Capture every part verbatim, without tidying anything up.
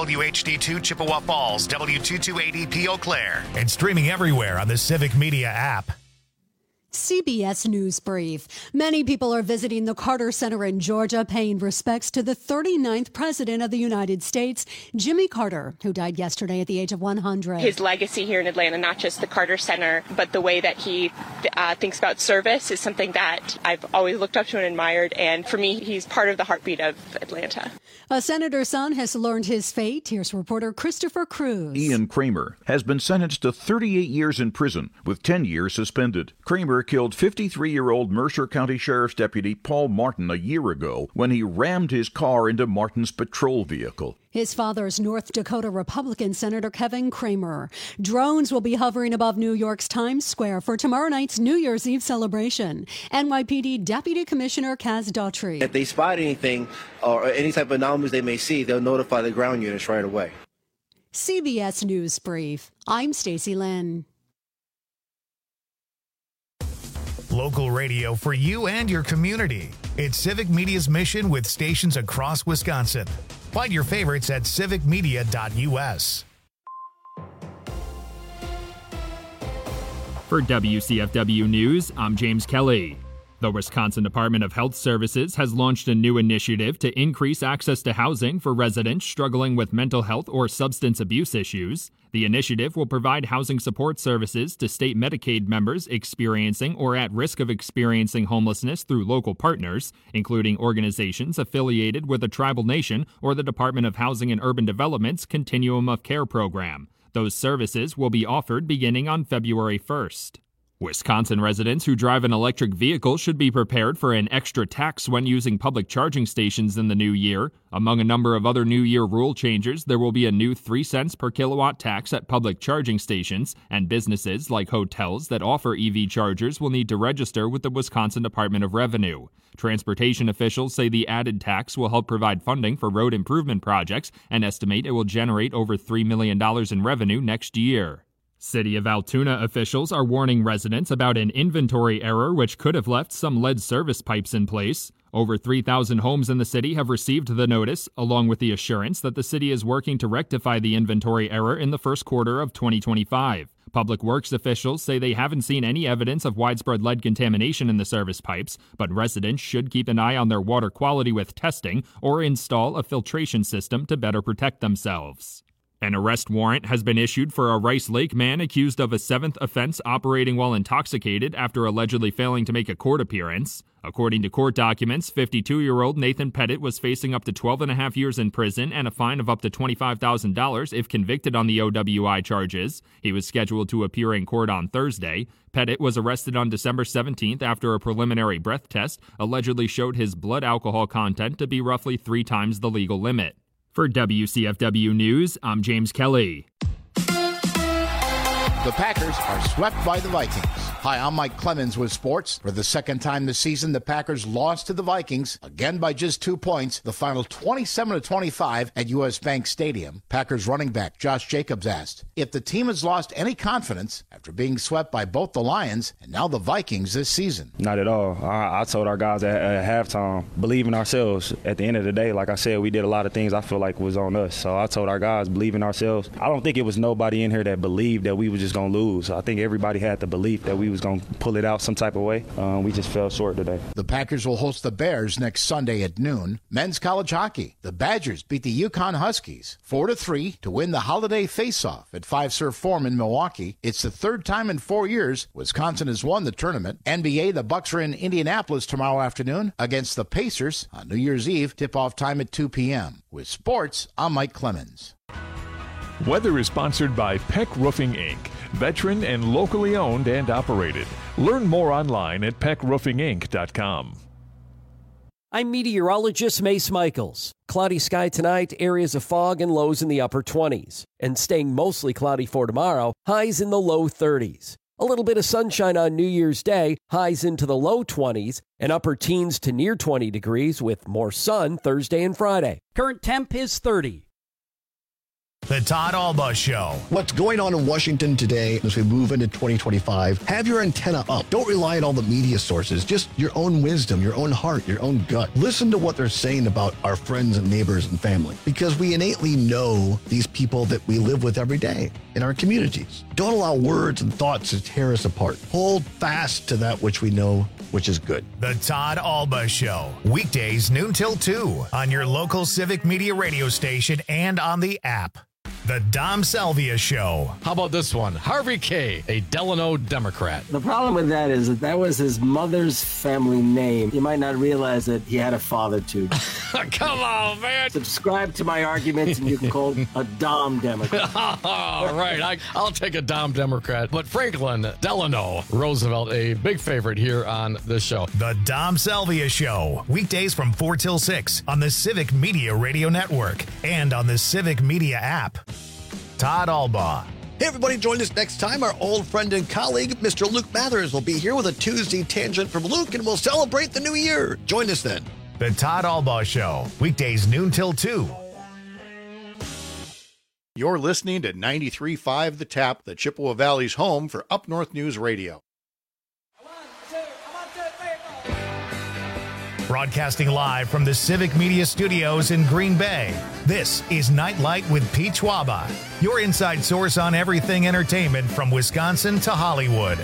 W H D two Chippewa Falls, W two two eight E P Eau Claire, and streaming everywhere on the Civic Media app. C B S News Brief. Many people are visiting the Carter Center in Georgia, paying respects to the thirty-ninth President of the United States, Jimmy Carter, who died yesterday at the age of one hundred. His legacy here in Atlanta, not just the Carter Center, but the way that he uh, thinks about service is something that I've always looked up to and admired. And for me, he's part of the heartbeat of Atlanta. A senator's son has learned his fate. Here's reporter Christopher Cruz. Ian Kramer has been sentenced to thirty-eight years in prison with ten years suspended. Kramer killed fifty-three-year-old Mercer County Sheriff's Deputy Paul Martin a year ago when he rammed his car into Martin's patrol vehicle. His father's North Dakota Republican Senator Kevin Kramer. Drones will be hovering above New York's Times Square for tomorrow night's New Year's Eve celebration. N Y P D Deputy Commissioner Kaz Daughtry. If they spot anything or any type of anomalies they may see, they'll notify the ground units right away. C B S News Brief. I'm Stacey Lynn. Local radio for you and your community. It's Civic Media's mission with stations across Wisconsin. Find your favorites at civic media dot U S. For W C F W News, I'm James Kelly. The Wisconsin Department of Health Services has launched a new initiative to increase access to housing for residents struggling with mental health or substance abuse issues. The initiative will provide housing support services to state Medicaid members experiencing or at risk of experiencing homelessness through local partners, including organizations affiliated with a tribal nation or the Department of Housing and Urban Development's Continuum of Care program. Those services will be offered beginning on February first. Wisconsin residents who drive an electric vehicle should be prepared for an extra tax when using public charging stations in the new year. Among a number of other New Year rule changes, there will be a new three cents per kilowatt tax at public charging stations, and businesses like hotels that offer E V chargers will need to register with the Wisconsin Department of Revenue. Transportation officials say the added tax will help provide funding for road improvement projects and estimate it will generate over three million dollars in revenue next year. City of Altoona officials are warning residents about an inventory error which could have left some lead service pipes in place. Over three thousand homes in the city have received the notice, along with the assurance that the city is working to rectify the inventory error in the first quarter of twenty twenty-five. Public Works officials say they haven't seen any evidence of widespread lead contamination in the service pipes, but residents should keep an eye on their water quality with testing or install a filtration system to better protect themselves. An arrest warrant has been issued for a Rice Lake man accused of a seventh offense operating while intoxicated after allegedly failing to make a court appearance. According to court documents, fifty-two-year-old Nathan Pettit was facing up to twelve and a half years in prison and a fine of up to twenty-five thousand dollars if convicted on the O W I charges. He was scheduled to appear in court on Thursday. Pettit was arrested on December seventeenth after a preliminary breath test allegedly showed his blood alcohol content to be roughly three times the legal limit. For W C F W News, I'm James Kelly. The Packers are swept by the Vikings. Hi, I'm Mike Clemens with sports. For the second time this season, the Packers lost to the Vikings, again by just two points, the final twenty-seven to twenty-five at U S. Bank Stadium. Packers running back Josh Jacobs asked if the team has lost any confidence after being swept by both the Lions and now the Vikings this season. Not at all. I, I told our guys at, at halftime, believe in ourselves. At the end of the day, like I said, we did a lot of things I feel like was on us. So I told our guys, believe in ourselves. I don't think it was nobody in here that believed that we were just going to lose. I think everybody had the belief that we was going to pull it out some type of way. Um, we just fell short today. The Packers will host the Bears next Sunday at noon. Men's college hockey. The Badgers beat the Yukon Huskies four to three to win the holiday face-off at Five Surf Forum in Milwaukee. It's the third time in four years Wisconsin has won the tournament. N B A, the Bucks are in Indianapolis tomorrow afternoon against the Pacers on New Year's Eve. Tip-off time at two p.m. With sports, I'm Mike Clemens. Weather is sponsored by Peck Roofing, Incorporated. Veteran and locally owned and operated. Learn more online at peck roofing inc dot com. I'm meteorologist Mace Michaels. Cloudy sky tonight, areas of fog and lows in the upper twenties. And staying mostly cloudy for tomorrow, highs in the low thirties. A little bit of sunshine on New Year's Day, highs into the low twenties, and upper teens to near twenty degrees with more sun Thursday and Friday. Current temp is thirty. The Todd Alba Show. What's going on in Washington today as we move into twenty twenty-five? Have your antenna up. Don't rely on all the media sources. Just your own wisdom, your own heart, your own gut. Listen to what they're saying about our friends and neighbors and family, because we innately know these people that we live with every day in our communities. Don't allow words and thoughts to tear us apart. Hold fast to that which we know, which is good. The Todd Alba Show. Weekdays noon till two on your local Civic Media radio station and on the app. The Dom Salvia Show. How about this one? Harvey K., a Delano Democrat. The problem with that is that that was his mother's family name. You might not realize that he had a father, too. Come on, man. Subscribe to my arguments and you can call a Dom Democrat. All right, I, I'll take a Dom Democrat. But Franklin Delano Roosevelt, a big favorite here on this show. The Dom Salvia Show. Weekdays from four till six on the Civic Media Radio Network and on the Civic Media app. Todd Alba. Hey, everybody, join us next time. Our old friend and colleague, Mister Luke Mathers, will be here with a Tuesday Tangent from Luke, and we'll celebrate the new year. Join us then. The Todd Alba Show. Weekdays noon till two. You're listening to ninety-three point five The Tap, the Chippewa Valley's home for Up North News Radio. Broadcasting live from the Civic Media Studios in Green Bay, this is Nightlight with Pete Schwaba, your inside source on everything entertainment from Wisconsin to Hollywood.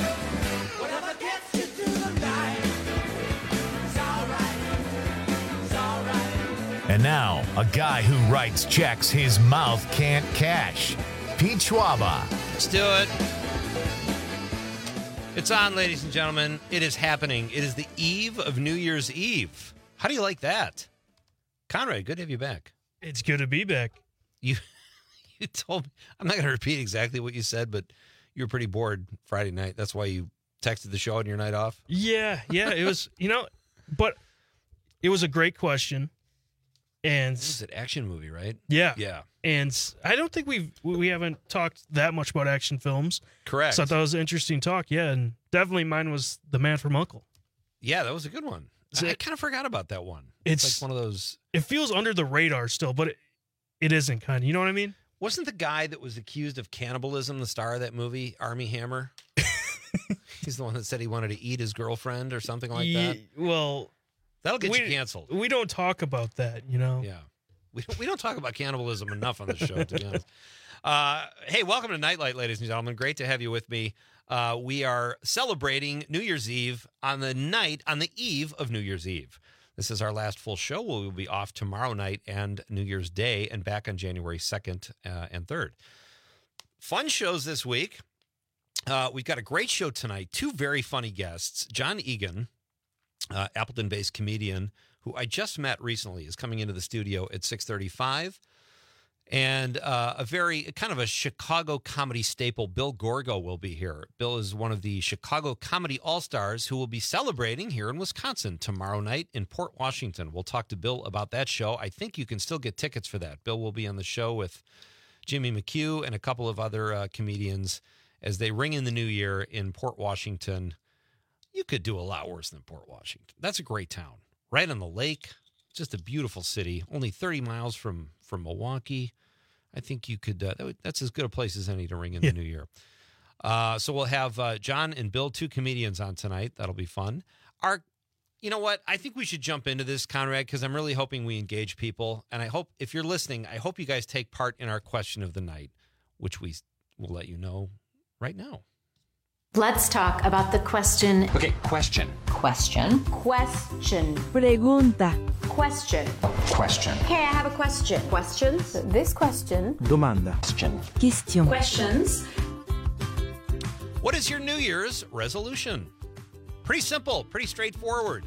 And now, a guy who writes checks his mouth can't cash, Pete Schwaba. Let's do it. It's on, ladies and gentlemen. It is happening. It is the eve of New Year's Eve. How do you like that? Conrad, good to have you back. It's good to be back. You you told me, I'm not going to repeat exactly what you said, but you were pretty bored Friday night. That's why you texted the show on your night off? Yeah, yeah. It was, you know, but it was a great question. And this is an action movie, right? Yeah. Yeah. And I don't think we've, we haven't talked that much about action films. Correct. So I thought it was an interesting talk. Yeah. And definitely mine was The Man from U N C L E. Yeah, that was a good one. So I, I kind of forgot about that one. It's, it's like one of those. It feels under the radar still, but it, it isn't kind of, you know what I mean? Wasn't the guy that was accused of cannibalism the star of that movie, Armie Hammer? He's the one that said he wanted to eat his girlfriend or something like yeah, that. Well, that'll get we, you canceled. We don't talk about that, you know? Yeah. We don't, we don't talk about cannibalism enough on the show, to be honest. Uh, hey, welcome to Nightlight, ladies and gentlemen. Great to have you with me. Uh, we are celebrating New Year's Eve on the night, on the eve of New Year's Eve. This is our last full show. We will be off tomorrow night and New Year's Day and back on January second uh, and third. Fun shows this week. Uh, we've got a great show tonight. Two very funny guests. John Egan, uh, Appleton-based comedian, who I just met recently, is coming into the studio at six thirty-five. And uh, a very kind of a Chicago comedy staple, Bill Gorgo, will be here. Bill is one of the Chicago Comedy All-Stars who will be celebrating here in Wisconsin tomorrow night in Port Washington. We'll talk to Bill about that show. I think you can still get tickets for that. Bill will be on the show with Jimmy McHugh and a couple of other uh, comedians as they ring in the new year in Port Washington. You could do a lot worse than Port Washington. That's a great town. Right on the lake. Just a beautiful city. Only thirty miles from, from Milwaukee. I think you could, uh, that would, that's as good a place as any to ring in yeah. the new year. Uh, so we'll have uh, John and Bill, two comedians on tonight. That'll be fun. Our, you know what? I think we should jump into this, Conrad, because I'm really hoping we engage people. And I hope, if you're listening, I hope you guys take part in our question of the night, which we will let you know right now. Let's talk about the question. Okay, question. Question. Question. Pregunta. Question. Question. Hey, I have a question. Questions? This question. Domanda. Question. Question. Questions. What is your New Year's resolution? Pretty simple, pretty straightforward.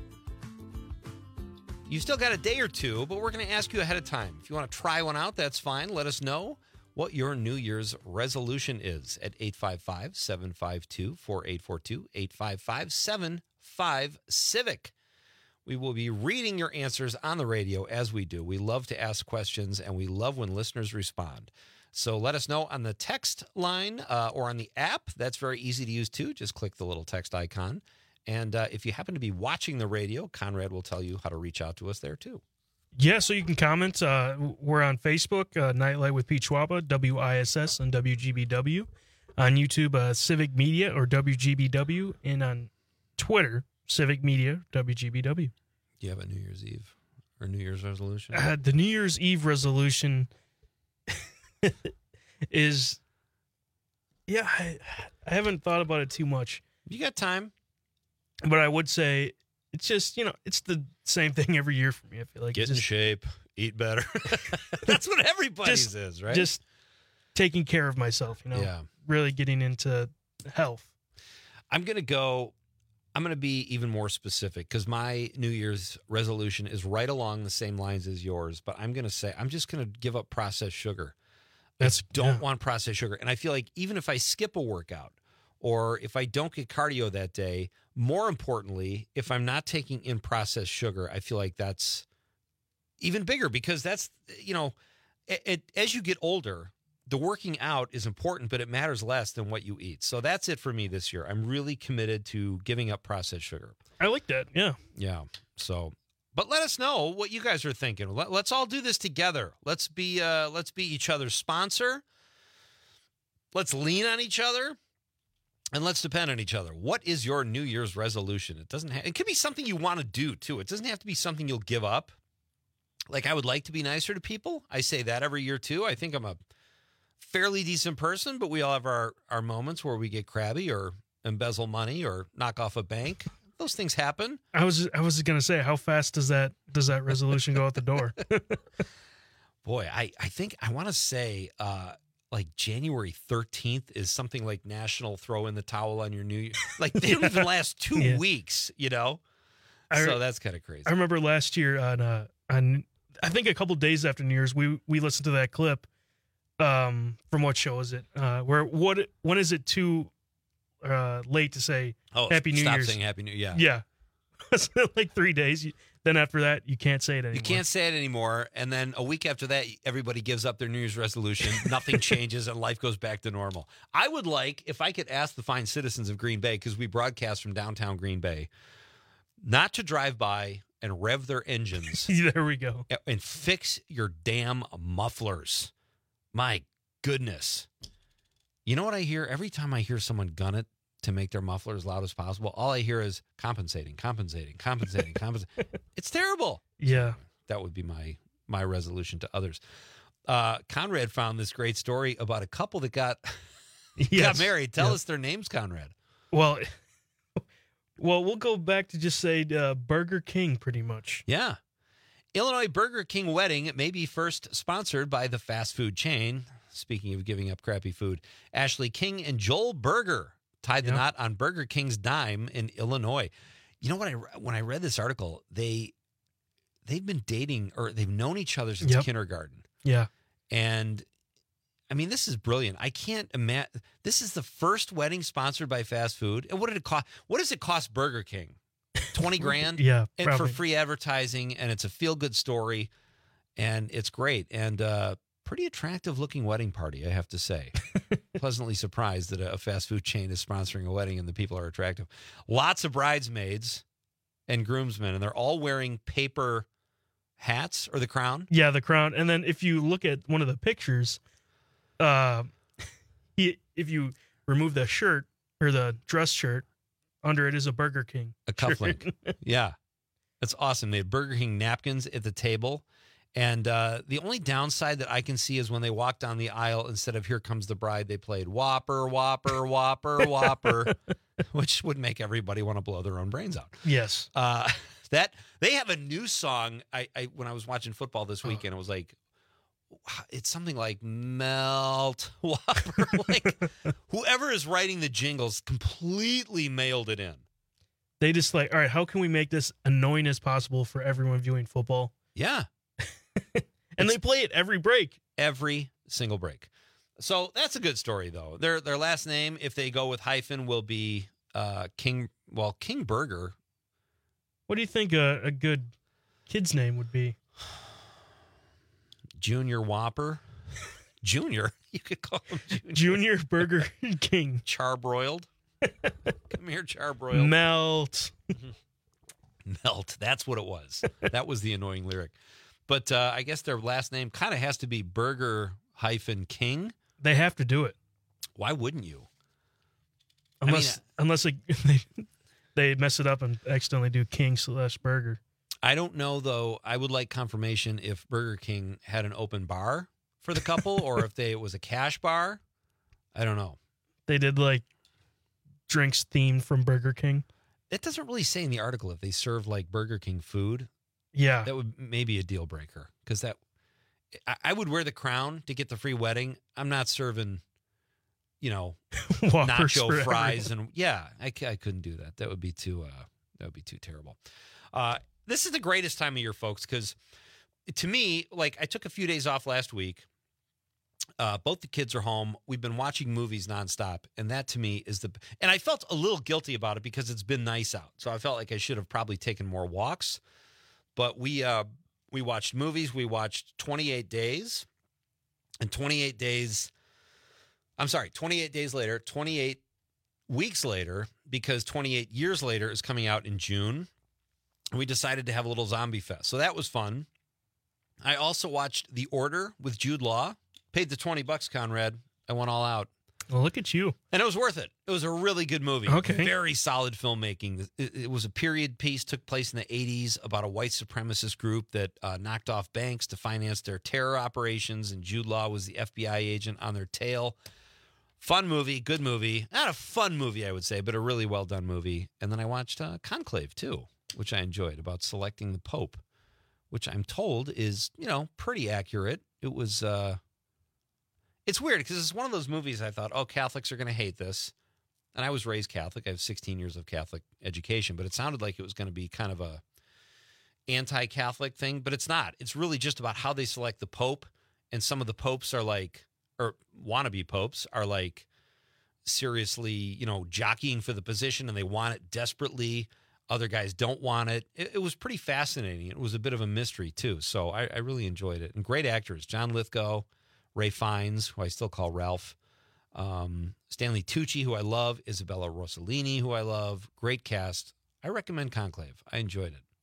You still got a day or two, but we're going to ask you ahead of time. If you want to try one out, that's fine. Let us know what your New Year's resolution is at eight five five, seven five two, four eight four two, eight five five, seven five, CIVIC. We will be reading your answers on the radio as we do. We love to ask questions, and we love when listeners respond. So let us know on the text line uh, or on the app. That's very easy to use, too. Just click the little text icon. And uh, if you happen to be watching the radio, Conrad will tell you how to reach out to us there, too. Yeah, so you can comment. Uh, we're on Facebook, uh, Nightlight with Pete Schwaba, W I S S and W G B W. On YouTube, uh, Civic Media or W G B W. And on Twitter, Civic Media, W G B W. Do you have a New Year's Eve or New Year's resolution? Uh, the New Year's Eve resolution is, yeah, I, I haven't thought about it too much. You got time. But I would say it's just, you know, it's the same thing every year for me. I feel like Get it's in just, shape, eat better. That's what everybody just, says, right? Just taking care of myself, you know, Yeah. really getting into health. I'm going to go, I'm going to be even more specific because my New Year's resolution is right along the same lines as yours. But I'm going to say, I'm just going to give up processed sugar. That's, I don't yeah. want processed sugar. And I feel like even if I skip a workout or if I don't get cardio that day, more importantly, if I'm not taking in processed sugar, I feel like that's even bigger because that's, you know, it, it, as you get older, the working out is important, but it matters less than what you eat. So that's it for me this year. I'm really committed to giving up processed sugar. I like that. Yeah. Yeah. So, but let us know what you guys are thinking. Let, let's all do this together. Let's be, uh, let's be each other's sponsor. Let's lean on each other. And let's depend on each other. What is your New Year's resolution? It doesn't have, it could be something you want to do too. It doesn't have to be something you'll give up. Like I would like to be nicer to people. I say that every year too. I think I'm a fairly decent person, but we all have our, our moments where we get crabby or embezzle money or knock off a bank. Those things happen. I was I was going to say, how fast does that does that resolution go out the door? Boy, I, I think I want to say uh, like January thirteenth is something like National Throw in the Towel on Your New Year. Like they don't even last two Yeah. weeks, you know? I- So that's kind of crazy. I remember last year on uh on I think a couple days after New Year's, we we listened to that clip. Um, from what show is it? Uh, where what when is it too uh late to say Oh, Happy New stop Year's? saying Happy New Year. Yeah, like three days. You, then after that, you can't say it anymore. You can't say it anymore. And then a week after that, everybody gives up their New Year's resolution. Nothing changes and life goes back to normal. I would like, if I could ask the fine citizens of Green Bay, because we broadcast from downtown Green Bay, not to drive by and rev their engines. There we go. And fix your damn mufflers. My goodness. You know what I hear? Every time I hear someone gun it to make their muffler as loud as possible, all I hear is compensating, compensating, compensating, compensating. It's terrible. Yeah. That would be my my resolution to others. Uh, Conrad found this great story about a couple that got, got Yes. married. Tell Yeah. us their names, Conrad. Well, well, we'll go back to just say uh, Burger King, pretty much. Yeah. Illinois Burger King wedding may be first sponsored by the fast food chain. Speaking of giving up crappy food, Ashley King and Joel Berger tied the Yep. knot on Burger King's dime in Illinois. You know what? I when I read this article, they they've been dating or they've known each other since Yep. kindergarten, Yeah. and I mean this is brilliant. I can't imagine this is the first wedding sponsored by fast food. And what did it cost? What does it cost Burger King? Twenty grand, Yeah, and for probably. free advertising, and it's a feel good story, and it's great and uh, pretty attractive looking wedding party. I have to say. Pleasantly surprised that a fast food chain is sponsoring a wedding and the people are attractive. Lots of bridesmaids and groomsmen, and they're all wearing paper hats or the crown. Yeah, the crown. And then if you look at one of the pictures, uh, he, if you remove the shirt or the dress shirt, under it is a Burger King. A cufflink. Yeah. That's awesome. They have Burger King napkins at the table. And uh, the only downside that I can see is when they walk down the aisle, instead of Here Comes the Bride, they played Whopper, Whopper, Whopper, Whopper, which would make everybody want to blow their own brains out. Yes. Uh, that they have a new song. I, I when I was watching football this weekend, it was like, it's something like Melt Whopper. Like whoever is writing the jingles completely mailed it in. They just like, all right, how can we make this annoying as possible for everyone viewing football? Yeah. And they play it every break. Every single break. So that's a good story, though. Their their last name, if they go with hyphen, will be uh, King. Well, King Burger. What do you think a, a good kid's name would be? Junior Whopper. Junior. You could call him Junior. Junior Burger King. Charbroiled. Come here, Charbroiled. Melt. Melt. That's what it was. That was the annoying lyric. But uh, I guess their last name kind of has to be Burger hyphen King. They have to do it. Why wouldn't you? Unless I mean, unless they, they they mess it up and accidentally do King slash Burger. I don't know, though. I would like confirmation if Burger King had an open bar for the couple or if they it was a cash bar. I don't know. They did like drinks themed from Burger King. It doesn't really say in the article if they serve like Burger King food. Yeah. That would maybe a deal breaker because that I, I would wear the crown to get the free wedding. I'm not serving, you know, nacho fries and yeah, I, I couldn't do that. That would be too uh, that would be too terrible. Uh, this is the greatest time of year, folks, because to me, like I took a few days off last week. Uh, both the kids are home. We've been watching movies nonstop, and that to me is the. And I felt a little guilty about it because it's been nice out, so I felt like I should have probably taken more walks. But we uh, we watched movies. We watched twenty-eight days, and twenty-eight days. I'm sorry, twenty-eight days later, twenty-eight weeks later, because twenty-eight years later is coming out in June. We decided to have a little zombie fest, so that was fun. I also watched The Order with Jude Law. Paid the twenty bucks, Conrad. I went all out. Well, look at you. And it was worth it. It was a really good movie. Okay. Very solid filmmaking. It, it was a period piece, took place in the eighties about a white supremacist group that uh, knocked off banks to finance their terror operations, and Jude Law was the F B I agent on their tail. Fun movie, good movie. Not a fun movie, I would say, but a really well-done movie. And then I watched uh, Conclave, too, which I enjoyed, about selecting the Pope, which I'm told is, you know, pretty accurate. It was... Uh, It's weird because it's one of those movies I thought, oh, Catholics are going to hate this. And I was raised Catholic. I have sixteen years of Catholic education, but it sounded like it was going to be kind of a anti-Catholic thing, but it's not. It's really just about how they select the Pope. And some of the popes are like, or wannabe popes are like seriously, you know, jockeying for the position and they want it desperately. Other guys don't want it. It, it was pretty fascinating. It was a bit of a mystery too. So I, I really enjoyed it. And great actors, John Lithgow, Ray Fiennes, who I still call Ralph, um, Stanley Tucci, who I love, Isabella Rossellini, who I love. Great cast. I recommend Conclave. I enjoyed it.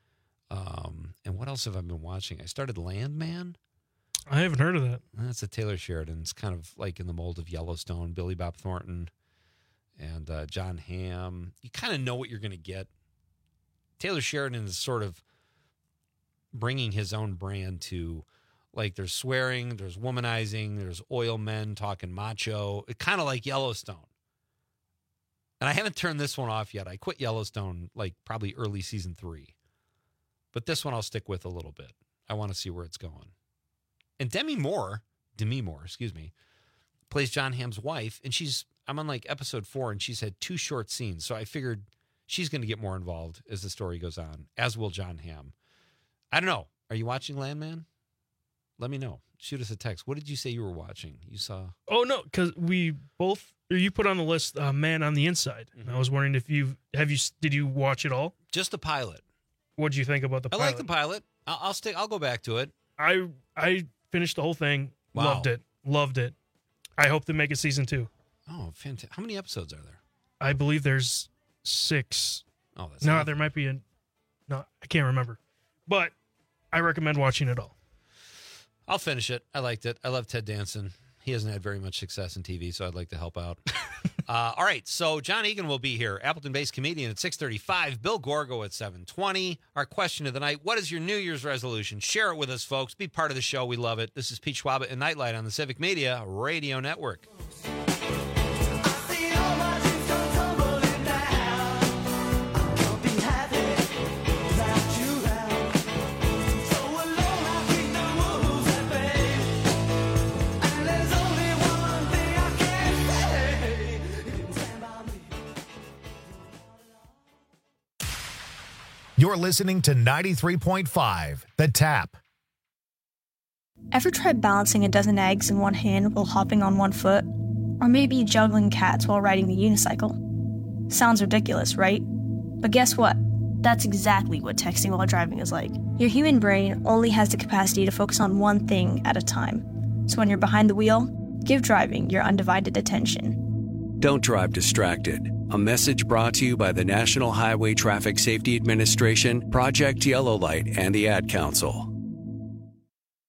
Um, and what else have I been watching? I started Landman. I haven't heard of that. That's a Taylor Sheridan. It's kind of like in the mold of Yellowstone, Billy Bob Thornton and uh, John Hamm. You kind of know what you're going to get. Taylor Sheridan is sort of bringing his own brand to... Like there's swearing, there's womanizing, there's oil men talking macho. It's kind of like Yellowstone. And I haven't turned this one off yet. I quit Yellowstone like probably early season three. But this one I'll stick with a little bit. I want to see where it's going. And Demi Moore, Demi Moore, excuse me, plays John Hamm's wife. And she's, I'm on like episode four and she's had two short scenes. So I figured she's going to get more involved as the story goes on, as will John Hamm. I don't know. Are you watching Landman? Let me know. Shoot us a text. What did you say you were watching? You saw? Oh, no, because we both, or you put on the list uh, Man on the Inside. Mm-hmm. And I was wondering if you, have you, did you watch it all? Just the pilot. What did you think about the I pilot? I like the pilot. I'll, I'll stick, I'll go back to it. I I finished the whole thing. Wow. Loved it. Loved it. I hope they make a season two. Oh, fantastic. How many episodes are there? I believe there's six. Oh, that's No, enough. there might be a, no, I can't remember. But I recommend watching it all. I'll finish it. I liked it. I love Ted Danson. He hasn't had very much success in T V, so I'd like to help out. uh, all right, so John Egan will be here, Appleton-based comedian at six thirty-five, Bill Gorgo at seven twenty. Our question of the night, what is your New Year's resolution? Share it with us, folks. Be part of the show. We love it. This is Pete Schwaba and Nightlight on the Civic Media Radio Network. You're listening to ninety-three point five, The Tap. Ever tried balancing a dozen eggs in one hand while hopping on one foot? Or maybe juggling cats while riding the unicycle? Sounds ridiculous, right? But guess what? That's exactly what texting while driving is like. Your human brain only has the capacity to focus on one thing at a time. So when you're behind the wheel, give driving your undivided attention. Don't drive distracted. A message brought to you by the National Highway Traffic Safety Administration, Project Yellow Light, and the Ad Council.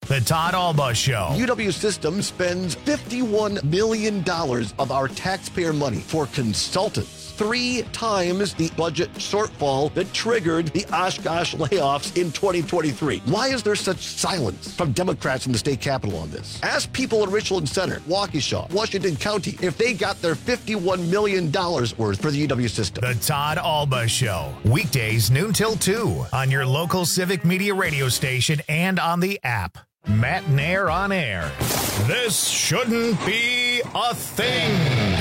The Todd Alba Show. U W System spends fifty-one million dollars of our taxpayer money for consultants. Three times the budget shortfall that triggered the Oshkosh layoffs in twenty twenty-three. Why is there such silence from Democrats in the state capitol on this? Ask people in Richland Center, Waukesha, Washington County, if they got their fifty-one million dollars worth for the U W System. The Todd Alba Show. Weekdays noon till two on your local Civic Media radio station and on the app. Matt Nair on air. This shouldn't be a thing.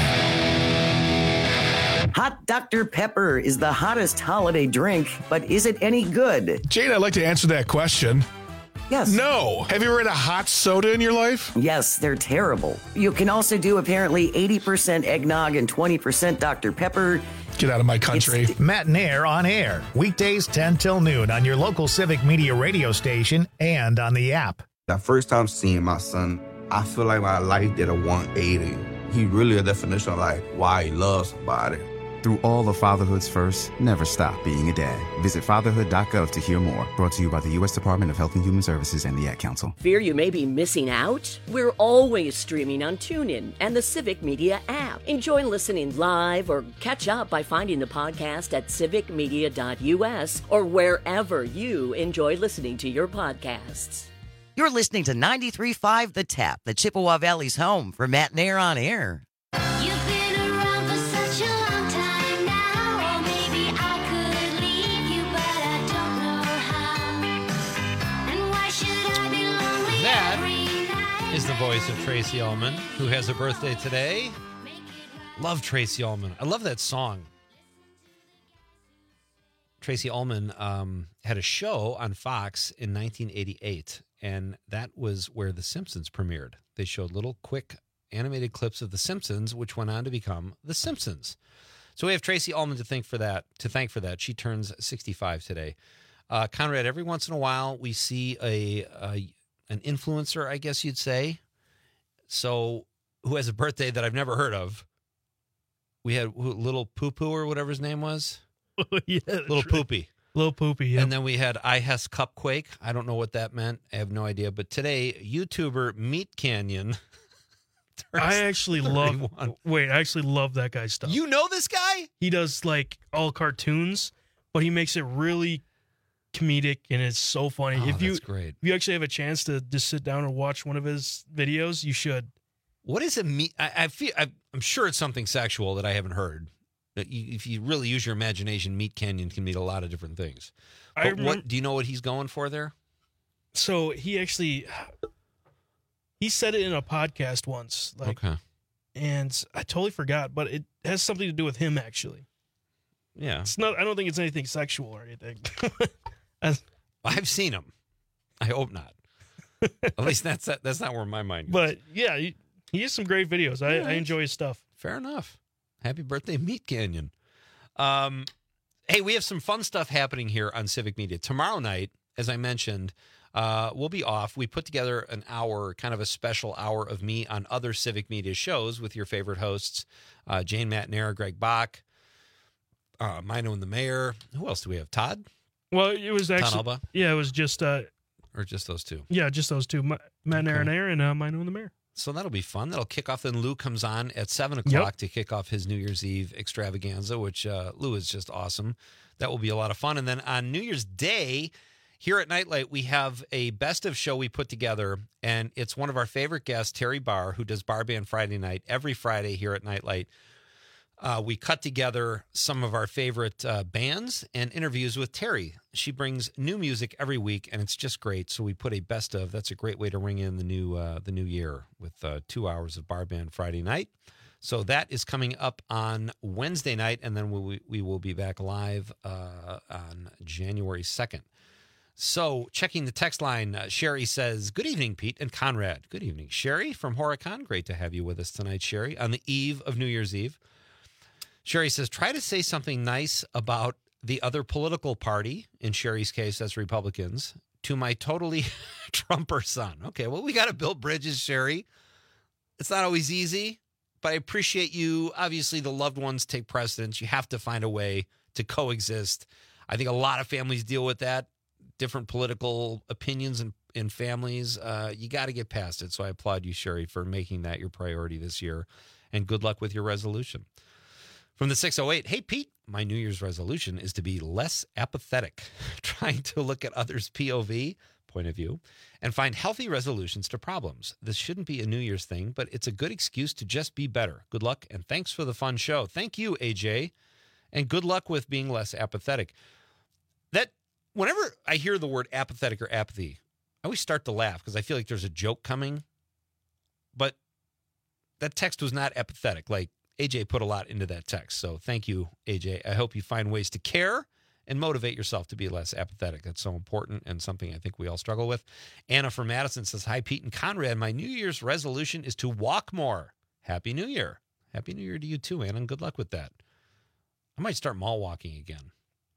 Hot Doctor Pepper is the hottest holiday drink, but is it any good? Jane, I'd like to answer that question. Yes. No. Have you ever had a hot soda in your life? Yes, they're terrible. You can also do apparently eighty percent eggnog and twenty percent Doctor Pepper. Get out of my country. It's, Matt Nair on air. Weekdays ten till noon on your local Civic Media radio station and on the app. The first time seeing my son, I feel like my life did a one eighty. He really a definition of like why he loves somebody. Through all of fatherhood's first, never stop being a dad. Visit fatherhood dot gov to hear more. Brought to you by the U S Department of Health and Human Services and the Ad Council. Fear you may be missing out? We're always streaming on TuneIn and the Civic Media app. Enjoy listening live or catch up by finding the podcast at civic media dot u s or wherever you enjoy listening to your podcasts. You're listening to ninety-three point five The Tap, the Chippewa Valley's home for Matt Nair on air. You've been around for such a long time now, or maybe I could leave you, but I don't know how. And why should I be lonely That every night? is the voice of Tracy Ullman, who has a birthday today. Love Tracy Ullman. I love that song. Tracy Ullman um, had a show on Fox in nineteen eighty-eight, and that was where The Simpsons premiered. They showed little quick animated clips of The Simpsons, which went on to become The Simpsons. So we have Tracy Ullman to thank for that. To thank for that, she turns sixty-five today. Uh, Conrad, every once in a while we see a, a an influencer, I guess you'd say, so who has a birthday that I've never heard of. We had Little Poo Poo or whatever his name was. yeah, Little Poopy. Little Poopy, yeah. And then we had I Hess Cupquake. I don't know what that meant. I have no idea. But today, YouTuber Meat Canyon. I actually love. Wait, I actually love that guy's stuff. You know this guy? He does like all cartoons, but he makes it really comedic and it's so funny. Oh, if you, that's great. If you actually have a chance to just sit down and watch one of his videos, you should. What is a meat? I, I feel. I, I'm sure it's something sexual that I haven't heard. If you really use your imagination, Meat Canyon can mean a lot of different things. But I remember, what do you know what he's going for there? So he actually he said it in a podcast once, like, okay, and I totally forgot, but it has something to do with him actually. Yeah, it's not. I don't think it's anything sexual or anything. As, I've seen him. I hope not. At least that's that's not where my mind goes. But yeah, he, he has some great videos. I, Yeah. I enjoy his stuff. Fair enough. Happy birthday, Meat Canyon. Um, hey, we have some fun stuff happening here on Civic Media. Tomorrow night, as I mentioned, uh, we'll be off. We put together an hour, kind of a special hour of me on other Civic Media shows with your favorite hosts, uh, Jane Matt Nair, Greg Bach, uh, Mino and the Mayor. Who else do we have? Todd? Well, it was Todd actually Alba? yeah, it was just uh, Or just those two? yeah, just those two, Ma- Matt Nair and Air and uh, Mino and the Mayor. So that'll be fun. That'll kick off. Then Lou comes on at seven o'clock yep. to kick off his New Year's Eve extravaganza, which uh, Lou is just awesome. That will be a lot of fun. And then on New Year's Day, here at Nightlight, we have a best of show we put together, and it's one of our favorite guests, Terry Barr, who does Bar Band Friday night every Friday here at Nightlight. Uh, we cut together some of our favorite uh, bands and interviews with Terry. She brings new music every week, and it's just great. So we put a best of. That's a great way to ring in the new uh, the new year with uh, two hours of Bar Band Friday night. So that is coming up on Wednesday night, and then we we will be back live uh, on January second. So checking the text line, uh, Sherry says, "Good evening, Pete and Conrad." Good evening, Sherry from Horicon. Great to have you with us tonight, Sherry, on the eve of New Year's Eve. Sherry says, try to say something nice about the other political party, in Sherry's case, that's Republicans, to my totally Trumper son. Okay, well, we got to build bridges, Sherry. It's not always easy, but I appreciate you. Obviously, the loved ones take precedence. You have to find a way to coexist. I think a lot of families deal with that, different political opinions and, in families, uh, you got to get past it. So I applaud you, Sherry, for making that your priority this year. And good luck with your resolution. From the six oh eight, hey, Pete, my New Year's resolution is to be less apathetic, trying to look at others' P O V, point of view, and find healthy resolutions to problems. This shouldn't be a New Year's thing, but it's a good excuse to just be better. Good luck, and thanks for the fun show. Thank you, A J, and good luck with being less apathetic. That, whenever I hear the word apathetic or apathy, I always start to laugh because I feel like there's a joke coming, but that text was not apathetic. Like, A J put a lot into that text. So thank you, A J. I hope you find ways to care and motivate yourself to be less apathetic. That's so important and something I think we all struggle with. Anna from Madison says, hi, Pete and Conrad. My New Year's resolution is to walk more. Happy New Year. Happy New Year to you too, Anna, and good luck with that. I might start mall walking again.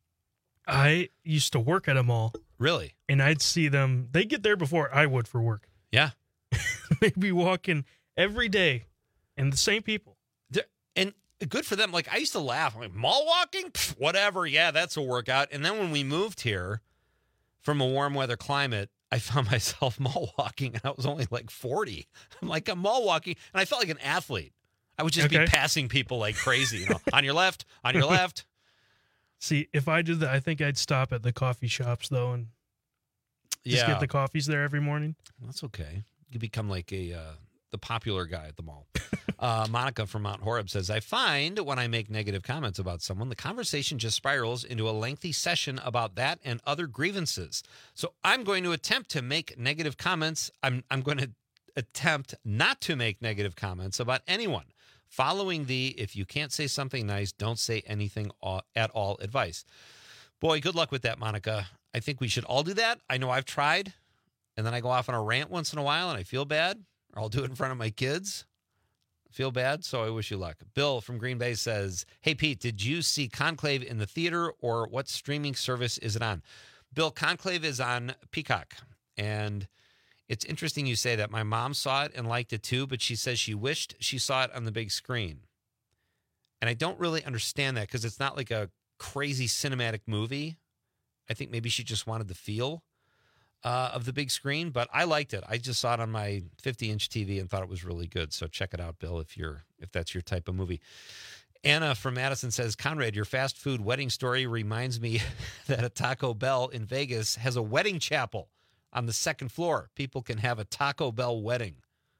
I used to work at a mall. Really? And I'd see them. They get there before I would for work. Yeah. They'd be walking every day and the same people. And good for them. Like, I used to laugh. I'm like, mall walking? Pfft, whatever. Yeah, that's a workout. And then when we moved here from a warm weather climate, I found myself mall walking, and I was only like forty. I'm like, I'm mall walking, and I felt like an athlete. I would just Okay. be passing people like crazy. You know, on your left, on your left. See, if I did that, I think I'd stop at the coffee shops, though, and just Yeah. get the coffees there every morning. That's okay. You become like a uh, the popular guy at the mall. uh, Monica from Mount Horeb says, I find when I make negative comments about someone, the conversation just spirals into a lengthy session about that and other grievances. So I'm going to attempt to make negative comments. I'm I'm going to attempt not to make negative comments about anyone. Following the, if you can't say something nice, don't say anything all, at all advice. Boy, good luck with that, Monica. I think we should all do that. I know I've tried, and then I go off on a rant once in a while, and I feel bad. Or I'll do it in front of my kids. Feel bad, so I wish you luck. Bill from Green Bay says, hey, Pete, did you see Conclave in the theater, or what streaming service is it on? Bill, Conclave is on Peacock, and it's interesting you say that. My mom saw it and liked it too, but she says she wished she saw it on the big screen. And I don't really understand that because it's not like a crazy cinematic movie. I think maybe she just wanted the feel uh, of the big screen, but I liked it. I just saw it on my fifty-inch T V and thought it was really good. So check it out, Bill, if you're if that's your type of movie. Anna from Madison says, Conrad, your fast food wedding story reminds me that a Taco Bell in Vegas has a wedding chapel on the second floor. People can have a Taco Bell wedding.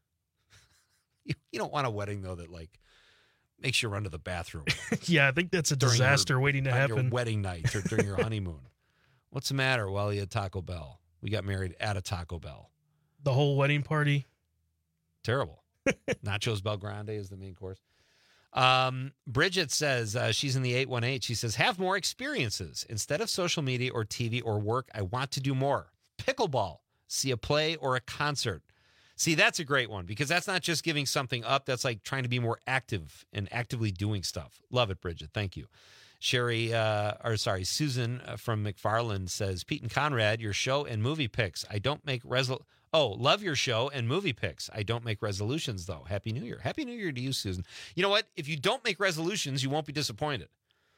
You, you don't want a wedding, though, that, like, makes you run to the bathroom. Yeah, I think that's a during disaster your- waiting to on happen. your wedding night or during your honeymoon. What's the matter? Well, you had Taco Bell. We got married at a Taco Bell. The whole wedding party. Terrible. Nachos Bel Grande is the main course. Um, Bridget says, uh, she's in the eight one eight. She says, have more experiences. Instead of social media or T V or work, I want to do more. Pickleball, see a play or a concert. See, that's a great one because that's not just giving something up. That's like trying to be more active and actively doing stuff. Love it, Bridget. Thank you. Sherry, uh, or sorry, Susan uh, from McFarland says, Pete and Conrad, your show and movie picks. I don't make resol. Oh, love your show and movie picks. I don't make resolutions, though. Happy New Year. Happy New Year to you, Susan. You know what? If you don't make resolutions, you won't be disappointed.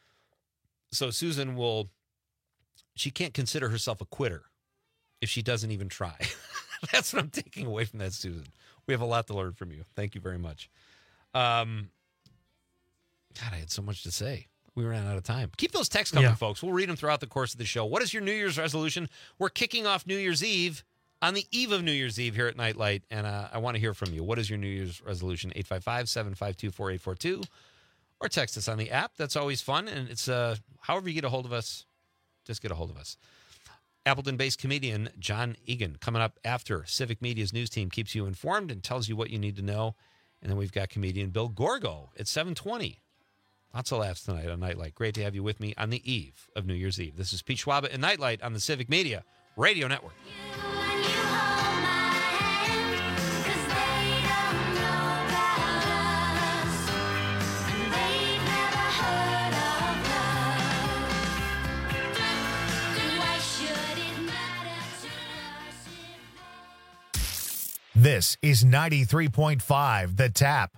So Susan will, she can't consider herself a quitter if she doesn't even try. That's what I'm taking away from that, Susan. We have a lot to learn from you. Thank you very much. Um, God, I had so much to say. We ran out of time. Keep those texts coming, Yeah. folks. We'll read them throughout the course of the show. What is your New Year's resolution? We're kicking off New Year's Eve on the eve of New Year's Eve here at Nightlight, and uh, I want to hear from you. What is your New Year's resolution? eight five five, seven five two, four eight four two, or text us on the app. That's always fun, and it's uh, however you get a hold of us, just get a hold of us. Appleton-based comedian John Egan coming up after Civic Media's news team keeps you informed and tells you what you need to know. And then we've got comedian Bill Gorgo at seven twenty. Lots of laughs tonight on Nightlight. Great to have you with me on the eve of New Year's Eve. This is Pete Schwaba and Nightlight on the Civic Media Radio Network. This is ninety-three point five The Tap.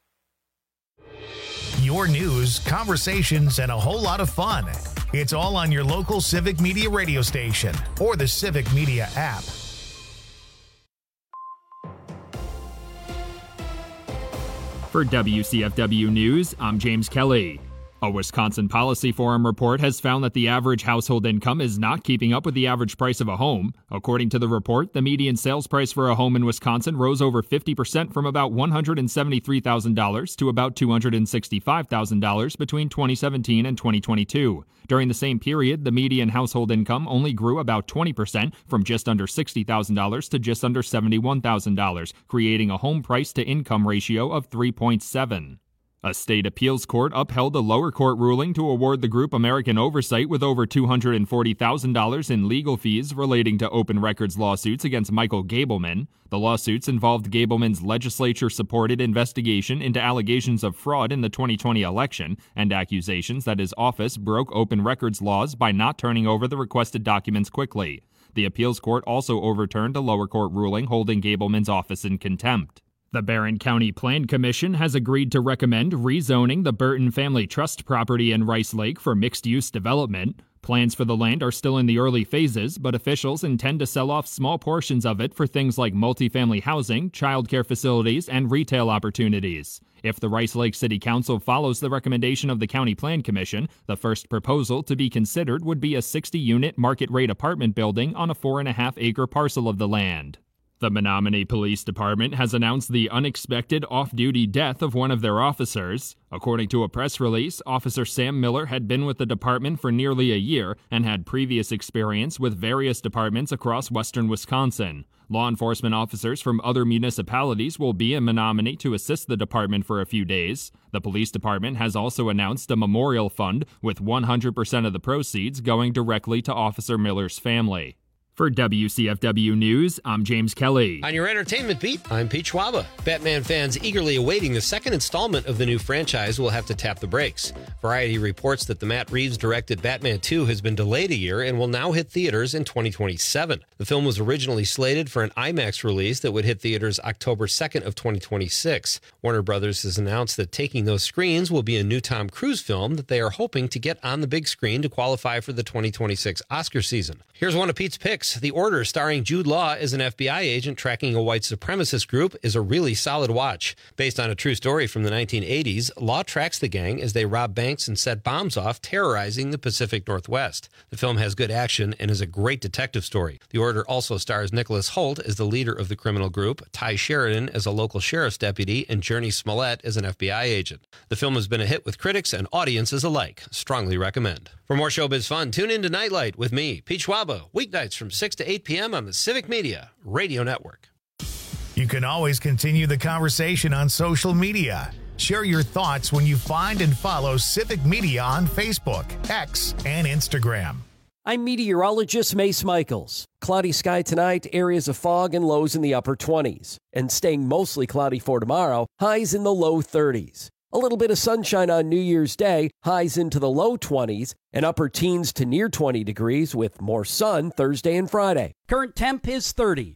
Your news, conversations, and a whole lot of fun. It's all on your local Civic Media radio station or the Civic Media app. For W C F W News, I'm James Kelly. A Wisconsin Policy Forum report has found that the average household income is not keeping up with the average price of a home. According to the report, the median sales price for a home in Wisconsin rose over fifty percent from about one hundred seventy-three thousand dollars to about two hundred sixty-five thousand dollars between twenty seventeen and twenty twenty-two. During the same period, the median household income only grew about twenty percent from just under sixty thousand dollars to just under seventy-one thousand dollars, creating a home price to income ratio of three point seven. A state appeals court upheld a lower court ruling to award the group American Oversight with over two hundred forty thousand dollars in legal fees relating to open records lawsuits against Michael Gableman. The lawsuits involved Gableman's legislature-supported investigation into allegations of fraud in the twenty twenty election and accusations that his office broke open records laws by not turning over the requested documents quickly. The appeals court also overturned a lower court ruling holding Gableman's office in contempt. The Barron County Plan Commission has agreed to recommend rezoning the Burton Family Trust property in Rice Lake for mixed-use development. Plans for the land are still in the early phases, but officials intend to sell off small portions of it for things like multifamily housing, childcare facilities, and retail opportunities. If the Rice Lake City Council follows the recommendation of the County Plan Commission, the first proposal to be considered would be a sixty-unit market-rate apartment building on a four and a half acre parcel of the land. The Menominee Police Department has announced the unexpected off-duty death of one of their officers. According to a press release, Officer Sam Miller had been with the department for nearly a year and had previous experience with various departments across western Wisconsin. Law enforcement officers from other municipalities will be in Menominee to assist the department for a few days. The police department has also announced a memorial fund with one hundred percent of the proceeds going directly to Officer Miller's family. For W C F W News, I'm James Kelly. On your entertainment beat, I'm Pete Schwaba. Batman fans eagerly awaiting the second installment of the new franchise will have to tap the brakes. Variety reports that the Matt Reeves-directed Batman two has been delayed a year and will now hit theaters in twenty twenty-seven. The film was originally slated for an IMAX release that would hit theaters October second of twenty twenty-six. Warner Brothers has announced that taking those screens will be a new Tom Cruise film that they are hoping to get on the big screen to qualify for the twenty twenty-six Oscar season. Here's one of Pete's picks. The Order, starring Jude Law as an F B I agent tracking a white supremacist group, is a really solid watch. Based on a true story from the nineteen eighties, Law tracks the gang as they rob banks and set bombs off, terrorizing the Pacific Northwest. The film has good action and is a great detective story. The Order also stars Nicholas Hoult as the leader of the criminal group, Ty Sheridan as a local sheriff's deputy, and Journey Smollett as an F B I agent. The film has been a hit with critics and audiences alike. Strongly recommend. For more showbiz fun, tune in to Nightlight with me, Pete Schwaba, weeknights from six to eight p.m. on the Civic Media Radio Network. You can always continue the conversation on social media. Share your thoughts when you find and follow Civic Media on Facebook, X, and Instagram. I'm meteorologist Mace Michaels. Cloudy sky tonight, areas of fog and lows in the upper twenties. And staying mostly cloudy for tomorrow, highs in the low thirties. A little bit of sunshine on New Year's Day, highs into the low twenties, and upper teens to near twenty degrees with more sun Thursday and Friday. Current temp is thirty.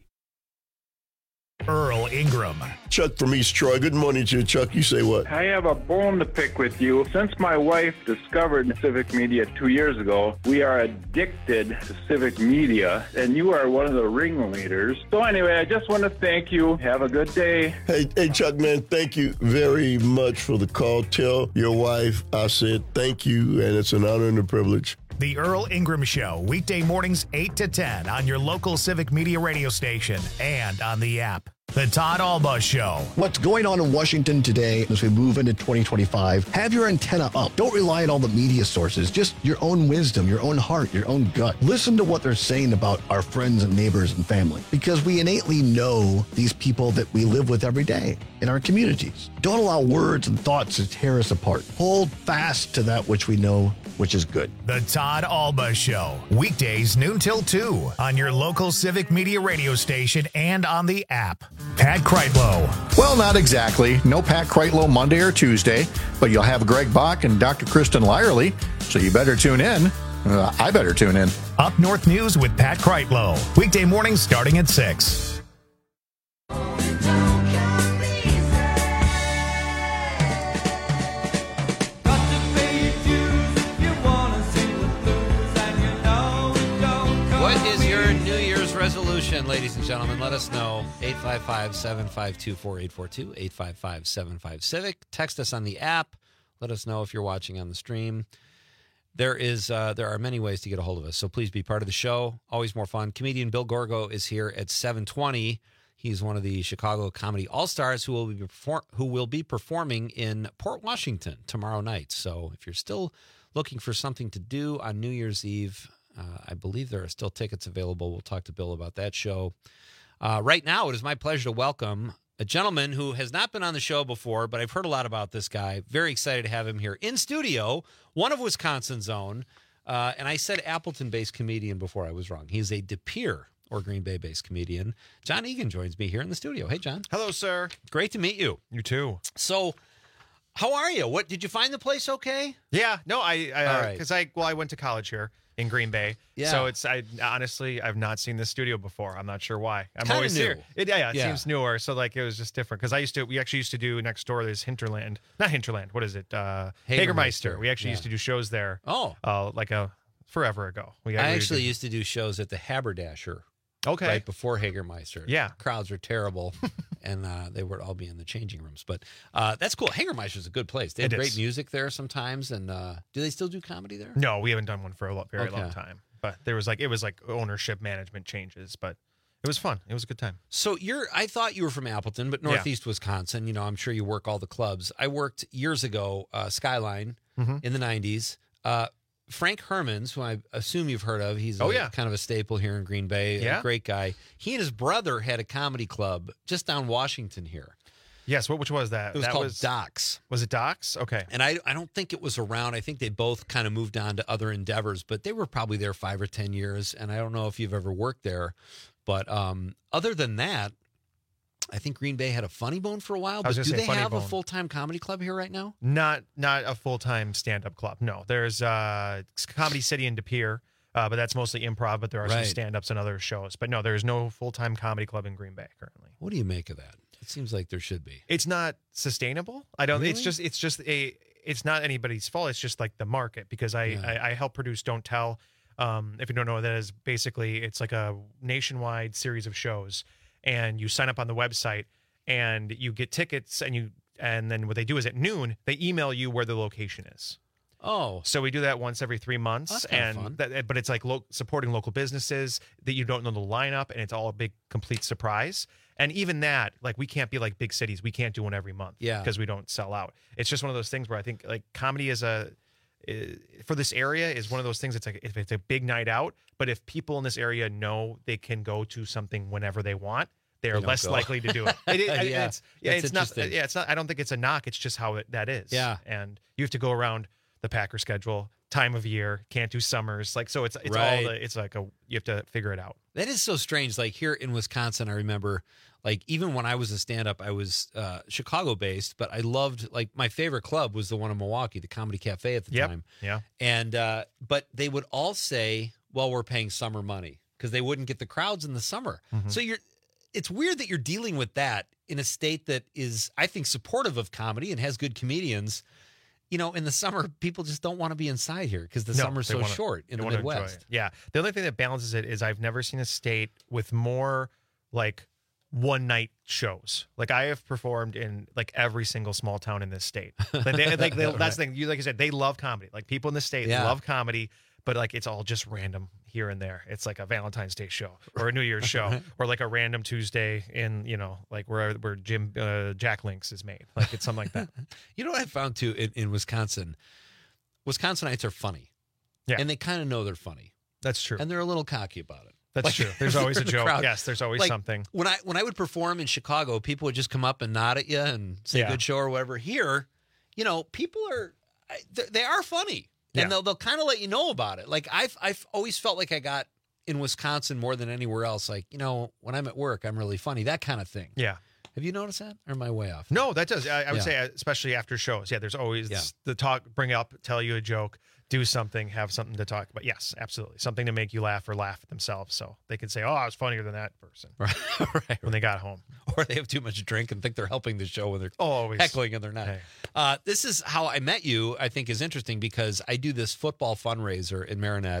Earl Ingram. Chuck from East Troy. Good morning to you, Chuck. You say what? I have a bone to pick with you. Since my wife discovered Civic Media two years ago, we are addicted to Civic Media, and you are one of the ringleaders. So anyway, I just want to thank you. Have a good day. Hey, hey, Chuck, man, thank you very much for the call. Tell your wife I said thank you, and it's an honor and a privilege. The Earl Ingram Show, weekday mornings eight to ten on your local Civic Media radio station and on the app. The Todd Alba Show. What's going on in Washington today as we move into twenty twenty-five? Have your antenna up. Don't rely on all the media sources. Just your own wisdom, your own heart, your own gut. Listen to what they're saying about our friends and neighbors and family, because we innately know these people that we live with every day in our communities. Don't allow words and thoughts to tear us apart. Hold fast to that which we know, which is good. The Todd Alba Show, weekdays noon till two on your local Civic Media radio station and on the app. Pat Kreitlow. Well, not exactly. No Pat Kreitlow Monday or Tuesday, but you'll have Greg Bach and Doctor Kristen Lyerly, so you better tune in. Uh, I better tune in. Up North News with Pat Kreitlow, weekday mornings starting at six. What is your New Year's resolution? solution, ladies and gentlemen. Let us know. eight five five, seven five two, four eight four two, eight five five, seven five Civic. Text us on the app. Let us know if you're watching on the stream. There is uh, there are many ways to get a hold of us, so please be part of the show. Always more fun. Comedian Bill Gorgo is here at seven twenty. He's one of the Chicago Comedy All-Stars who will be perform- who will be performing in Port Washington tomorrow night. So if you're still looking for something to do on New Year's Eve, uh, I believe there are still tickets available. We'll talk to Bill about that show. Uh, right now, it is my pleasure to welcome a gentleman who has not been on the show before, but I've heard a lot about this guy. Very excited to have him here in studio, one of Wisconsin's own. Uh, and I said Appleton-based comedian before. I was wrong. He's a De Pere or Green Bay-based comedian. John Egan joins me here in the studio. Hey, John. Hello, sir. Great to meet you. You too. So, how are you? What did you find the place okay? Yeah, no, I All right. because I well, I went to college here in Green Bay. Yeah. So it's I honestly I've not seen this studio before. I'm not sure why. I'm Kinda always new. here. It, yeah, yeah, it Yeah. seems newer. So like it was just different because I used to we actually used to do next door. There's Hinterland, not Hinterland. What is it? Uh, Hagermeister. Hagermeister. We actually Yeah. used to do shows there. Oh, uh, like a forever ago. We I we actually did- used to do shows at the Haberdasher. Okay. Right before Hagermeister. Yeah. Crowds were terrible, and uh, they would all be in the changing rooms. But uh, that's cool. Hagermeister's a good place. They have It great is. music there sometimes. And uh, do they still do comedy there? No, we haven't done one for a lo- very long Okay. time. But there was like it was like ownership management changes, but it was fun. It was a good time. So you're, I thought you were from Appleton, but Yeah. Northeast Wisconsin. You know, I'm sure you work all the clubs. I worked years ago, uh, Skyline Mhm. in the nineties. Uh, Frank Hermans, who I assume you've heard of, he's Oh, a, yeah. kind of a staple here in Green Bay. Yeah. A great guy. He and his brother had a comedy club just down Washington here. Yes, what which was that? It was that called was, Docs. Was it Docs? Okay. And I, I don't think it was around. I think they both kind of moved on to other endeavors, but they were probably there five or ten years. And I don't know if you've ever worked there. But um, other than that, I think Green Bay had a Funny Bone for a while. I was But gonna do say they Funny have a Bone. full-time comedy club here right now? Not not a full time stand up club. No, there's uh Comedy City in De Pere, uh, but that's mostly improv. But there are some Right. stand ups and other shows. But no, there is no full time comedy club in Green Bay currently. What do you make of that? It seems like there should be. It's not sustainable. I don't. It's Really? just it's just a. It's not anybody's fault. It's just like the market because I Yeah. I, I help produce Don't Tell. Um, if you don't know what that is, basically it's like a nationwide series of shows, and you sign up on the website and you get tickets, and you and then what they do is at noon they email you where the location is. Oh, So we do that once every three months, That's kinda and fun. that, but it's like lo- supporting local businesses that you don't know the lineup, and it's all a big complete surprise. And even that, like we can't be like big cities. We can't do one every month, Yeah. because we don't sell out. It's just one of those things where I think like comedy is a i- for this area is one of those things. It's like if it's a big night out, but if people in this area know they can go to something whenever they want, they are They don't less go. likely to do it. It- it- Yeah, it's yeah, that's it's not. interesting. Yeah, it's not. I don't think it's a knock. It's just how it, that is. Yeah. and you have to go around the Packer schedule, time of year, can't do summers. Like so, it's it's Right. all the, it's like a you have to figure it out. That is so strange. Like here in Wisconsin, I remember, like even when I was a stand-up, I was uh, Chicago-based, but I loved, like my favorite club was the one in Milwaukee, the Comedy Cafe at the Yep. time. Yeah. And uh, but they would all say, "Well, we're paying summer money," because they wouldn't get the crowds in the summer. Mhm. So you're, it's weird that you're dealing with that in a state that is, I think, supportive of comedy and has good comedians. You know, in the summer, people just don't want to be inside here because the No, summer's they so wanna- short in they the wanna enjoy Midwest. it. Yeah. The only thing that balances it is I've never seen a state with more like one night shows. Like I have performed in like every single small town in this state. Like, they, like they, that's the thing. You like I said, they love comedy. Like people in the state Yeah. love comedy, but like it's all just random here and there. It's like a Valentine's Day show or a New Year's show or like a random Tuesday in you know like where where Jim uh, Jack Links is made. Like it's something like that. You know what I found too in, in Wisconsin? Wisconsinites are funny. Yeah. And they kind of know they're funny. That's true. And they're a little cocky about it. That's Like, true. There's always a in the joke. crowd. Yes, there's always Like, something. When I when I would perform in Chicago, people would just come up and nod at you and say Yeah. good show or whatever. Here, you know, people are I- they they are funny. Yeah. And they'll they'll kind of let you know about it. Like I've I've always felt like I got in Wisconsin more than anywhere else. Like, you know, when I'm at work, I'm really funny. That kind of thing. Yeah. Have you noticed that? Or am I way off? No, that does. I, I would Yeah. say, uh, especially after shows. Yeah, there's always Yeah. the talk, bring up, tell you a joke, do something, have something to talk about. Yes, absolutely. Something to make you laugh or laugh at themselves. So they can say, oh, I was funnier than that person right. when they got home. Or they have too much drink and think they're helping the show when they're Always. heckling and they're not. Hey. Uh, this is how I met you, I think is interesting because I do this football fundraiser in Marinette.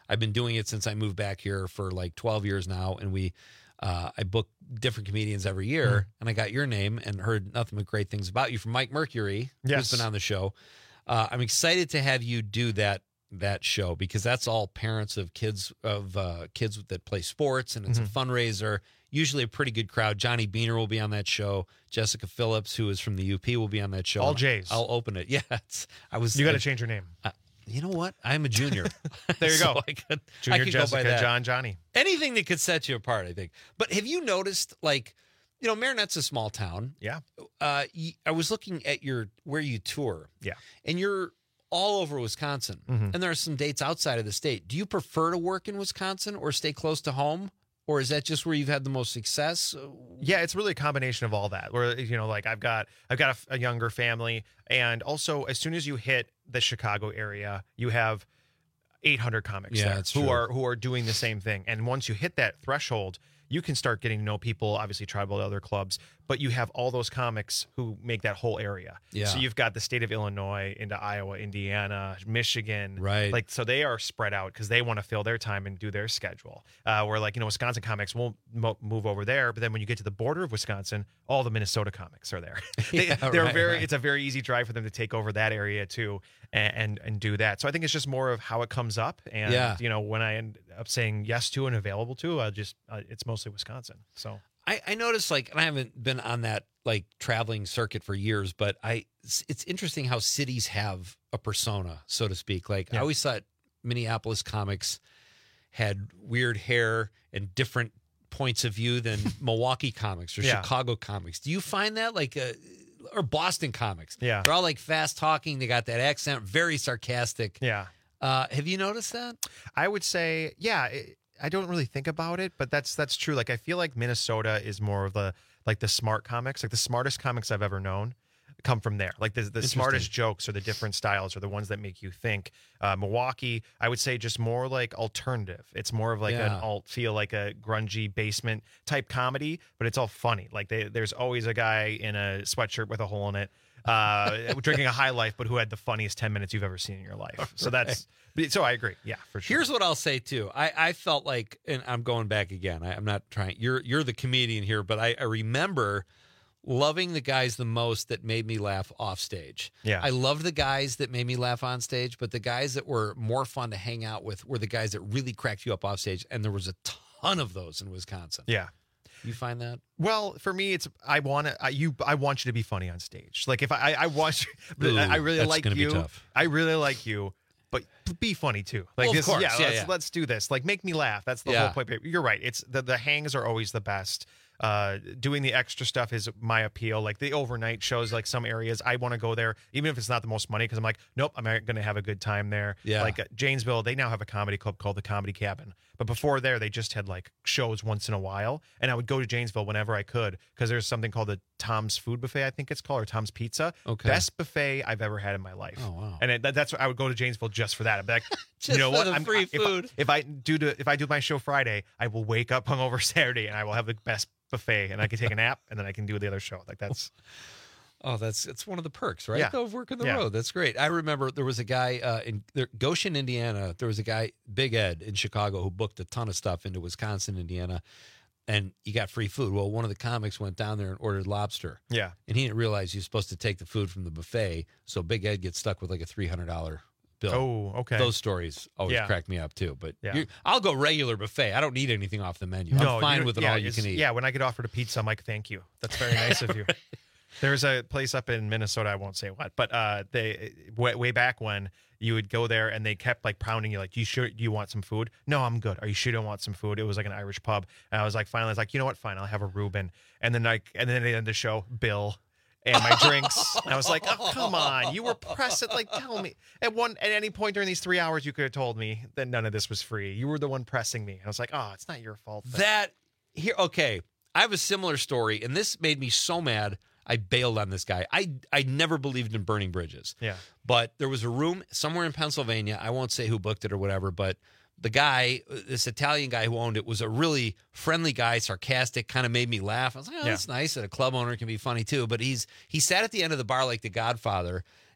I've been doing it since I moved back here for like twelve years now, and we uh, I book different comedians every year, mm. and I got your name and heard nothing but great things about you from Mike Mercury, yes. who's been on the show. Uh, I'm excited to have you do that that show because that's all parents of kids of uh, kids that play sports, and it's Mm-hmm. a fundraiser. Usually a pretty good crowd. Johnny Beaner will be on that show. Jessica Phillips, who is from the U P, will be on that show. All J's. I'll open it. Yeah, it's, I was. You got to change your name. Uh, you know what? I'm a junior. There you So go. I could, Junior I could Jessica, go by that. John, Johnny. Anything that could set you apart, I think. But have you noticed, like, you know, Marinette's a small town. Yeah. Uh, y- I was looking at your where you tour. Yeah. And you're all over Wisconsin, Mhm. and there are some dates outside of the state. Do you prefer to work in Wisconsin or stay close to home? Or is that just where you've had the most success? Yeah, it's really a combination of all that. Where you know, like I've got I've got a, a younger family, and also as soon as you hit the Chicago area, you have eight hundred comics Yeah, there that's who true. are who are doing the same thing. And once you hit that threshold, you can start getting to know people. Obviously, travel to other clubs, but you have all those comics who make that whole area. Yeah. So you've got the state of Illinois into Iowa, Indiana, Michigan, Right. Like so they are spread out because they want to fill their time and do their schedule. Uh, where like you know Wisconsin comics won't mo- move over there, but then when you get to the border of Wisconsin, all the Minnesota comics are there. they, Yeah, they're right, very. right. It's a very easy drive for them to take over that area too, and, and and do that. So I think it's just more of how it comes up, and Yeah. you know when I end up saying yes to and available to, I just uh, it's mostly Wisconsin. So I, I noticed, like, and I haven't been on that like traveling circuit for years, but I it's interesting how cities have a persona, so to speak. Like I Yeah. always thought Minneapolis comics had weird hair and different points of view than Milwaukee comics or Yeah. Chicago comics. Do you find that like uh or Boston comics? Yeah. They're all like fast talking. They got that accent, very sarcastic. yeah, Uh, have you noticed that? I would say yeah. It, I don't really think about it, but that's that's true. Like I feel like Minnesota is more of the like the smart comics, like the smartest comics I've ever known come from there. Like the the smartest jokes or the different styles are the ones that make you think. Uh, Milwaukee, I would say just more like alternative. It's more of like an Yeah. alt feel, like a grungy basement type comedy, but it's all funny. Like they, there's always a guy in a sweatshirt with a hole in it, uh, drinking a High Life, but who had the funniest ten minutes you've ever seen in your life. So that's but- so I agree. Yeah, for sure. Here's what I'll say too. I, I felt like, and I'm going back again. I, I'm not trying. You're you're the comedian here, but I, I remember loving the guys the most that made me laugh off stage. Yeah. I loved the guys that made me laugh on stage, but the guys that were more fun to hang out with were the guys that really cracked you up off stage, and there was a ton of those in Wisconsin. Yeah. You find that? Well, for me, it's I want to I, you. I want you to be funny on stage. Like if I I, I want you, Ooh, I really that's like gonna be you. tough. I really like you, but be funny too. Like Well, of this, course. yeah. Yeah, let's yeah. let's do this. Like make me laugh. That's the Yeah. whole point. You're right. It's the the hangs are always the best. Uh, doing the extra stuff is my appeal. Like the overnight shows, like some areas I want to go there, even if it's not the most money, because I'm like, nope, I'm going to have a good time there. Yeah. Like uh, Janesville, they now have a comedy club called the Comedy Cabin, but before there, they just had like shows once in a while, and I would go to Janesville whenever I could because there's something called the Tom's Food Buffet, I think it's called, or Tom's Pizza. Okay. Best buffet I've ever had in my life. Oh, wow. And it, that, that's I would go to Janesville just for that. I'd be like, Just you know for what? the I'm free if I- food. If I do the if I do my show Friday, I will wake up hungover Saturday, and I will have the best buffet, and I can take a nap, and then I can do the other show. Like that's Oh, that's it's one of the perks, right? Yeah. Of working the Yeah. road. That's great. I remember there was a guy uh, in there, Goshen, Indiana. There was a guy, Big Ed, in Chicago, who booked a ton of stuff into Wisconsin, Indiana, and you got free food. Well, one of the comics went down there and ordered lobster. Yeah. And he didn't realize you're supposed to take the food from the buffet. So Big Ed gets stuck with like a three hundred dollar bill. Oh, okay. Those stories always Yeah. crack me up too. But Yeah. you I'll go regular buffet. I don't need anything off the menu. I'm you fine know, with it yeah, all you it's- can eat. Yeah, when I get offered a pizza, I'm like, thank you. That's very nice of you. There's a place up in Minnesota, I won't say what, but uh, they way, way back when you would go there and they kept like pounding you, like, you sure do you want some food? No, I'm good. Are you sure you don't want some food? It was like an Irish pub, and I was like, finally, I was like, you know what? Fine, I'll have a Reuben. And then like, and then they end the show, Bill. And my drinks. And I was like, oh, come on. You were pressing. Like, tell me. At one, at any point during these three hours, you could have told me that none of this was free. You were the one pressing me. And I was like, oh, it's not your fault. That here, okay. I have a similar story, and this made me so mad. I bailed on this guy. I I never believed in burning bridges. Yeah. But there was a room somewhere in Pennsylvania. I won't say who booked it or whatever, but the guy, this Italian guy who owned it, was a really friendly guy, sarcastic, kind of made me laugh. I was like, oh, Yeah. that's nice. That a club owner can be funny too. But he's he sat at the end of the bar like the Godfather,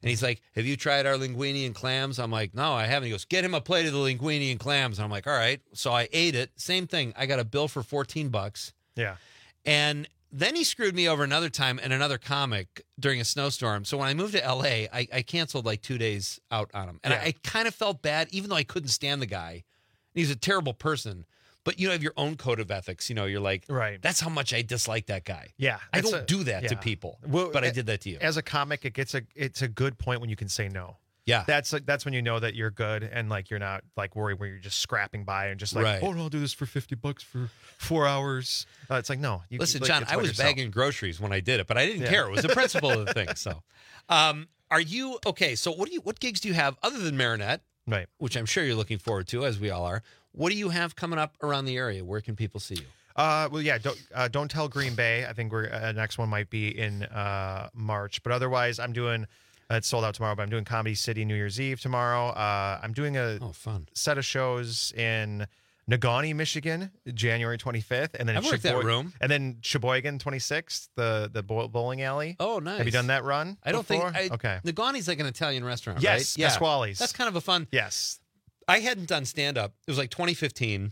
And he's like, have you tried our linguine and clams? I'm like, no, I haven't. He goes, get him a plate of the linguine and clams. And I'm like, all right. So I ate it. Same thing. I got a bill for fourteen bucks. Yeah. And then he screwed me over another time and another comic during a snowstorm. So when I moved to L A, I, I canceled like two days out on him. And Yeah. I, I kind of felt bad, even though I couldn't stand the guy. He's a terrible person. But you have your own code of ethics. You know, you're like, right. That's how much I dislike that guy. Yeah. I it's don't a- do that to yeah. people, Well, but I a- did that to you. As a comic, it gets a it's a good point when you can say no. Yeah. That's like that's when you know that you're good and like you're not like worried where you're just scrapping by and just like, Right. oh no, I'll do this for fifty bucks for four hours. Uh, it's like no. You, Listen, like, John, it's I about was yourself. bagging groceries when I did it, but I didn't Yeah. care. It was the principle of the thing. So, um, are you okay? So, what do you what gigs do you have other than Marinette? Right. Which I'm sure you're looking forward to, as we all are. What do you have coming up around the area? Where can people see you? Uh, well, yeah, don't uh, don't tell Green Bay. I think we're uh, next one might be in uh March, but otherwise, I'm doing. Uh, it's sold out tomorrow, but I'm doing Comedy City New Year's Eve tomorrow. Uh, I'm doing a oh, fun. set of shows in Negaunee, Michigan, January twenty-fifth, and then I've worked that Sheboy- room. and then Sheboygan, twenty-sixth, the the bow- bowling alley. Oh, nice. Have you done that run? I don't before? think. I, okay. Negaunee's like an Italian restaurant, Yes, right? Yeah. Pasquale's. That's kind of a fun. Yes. I hadn't done stand up. It was like twenty fifteen.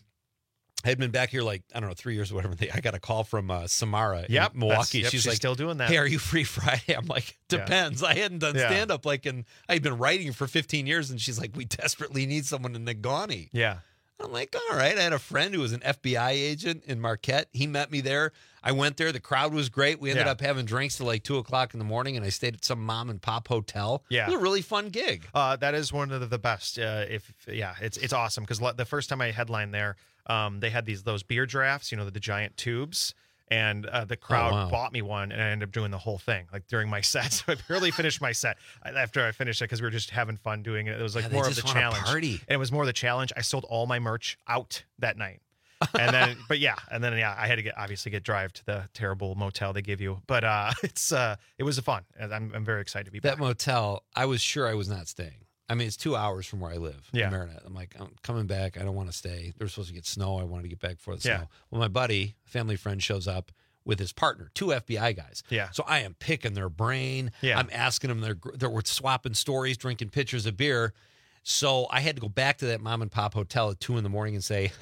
I had been back here like, I don't know, three years or whatever. I got a call from uh, Samara Yep, in Milwaukee. that's- yep, she's, she's like, still doing that. Hey, are you free Friday? I'm like, Yeah. depends. I hadn't done Yeah. stand up like, and I had been writing for fifteen years. And she's like, we desperately need someone in Negaunee. Yeah. I'm like, all right. I had a friend who was an F B I agent in Marquette. He met me there. I went there. The crowd was great. We ended Yeah. up having drinks till like two o'clock in the morning, and I stayed at some mom and pop hotel. Yeah. It was a really fun gig. Uh, that is one of the best. Uh, if yeah, it's it's awesome because the first time I headlined there, um, they had these those beer drafts, you know, the, the giant tubes, and uh, the crowd wow. bought me one, and I ended up doing the whole thing like during my set. So I barely finished my set after I finished it because we were just having fun doing it. It was like Yeah, they more of just the wanna challenge, party. and it was more the challenge. I sold all my merch out that night. and then but yeah and then yeah I had to get obviously get drive to the terrible motel they give you, but uh it's uh it was a fun, and I'm, I'm very excited to be That back. motel, I was sure I was not staying. I mean, it's two hours from where I live Yeah. in Marinette. I'm like, I'm coming back. I don't want to stay. There was supposed to get snow. I wanted to get back before the Yeah. snow. Well, my buddy, family friend, shows up with his partner, two F B I guys. Yeah. So I am picking their brain. Yeah. I'm asking them. They're they're we're swapping stories, drinking pitchers of beer. So I had to go back to that mom and pop hotel at two in the morning and say,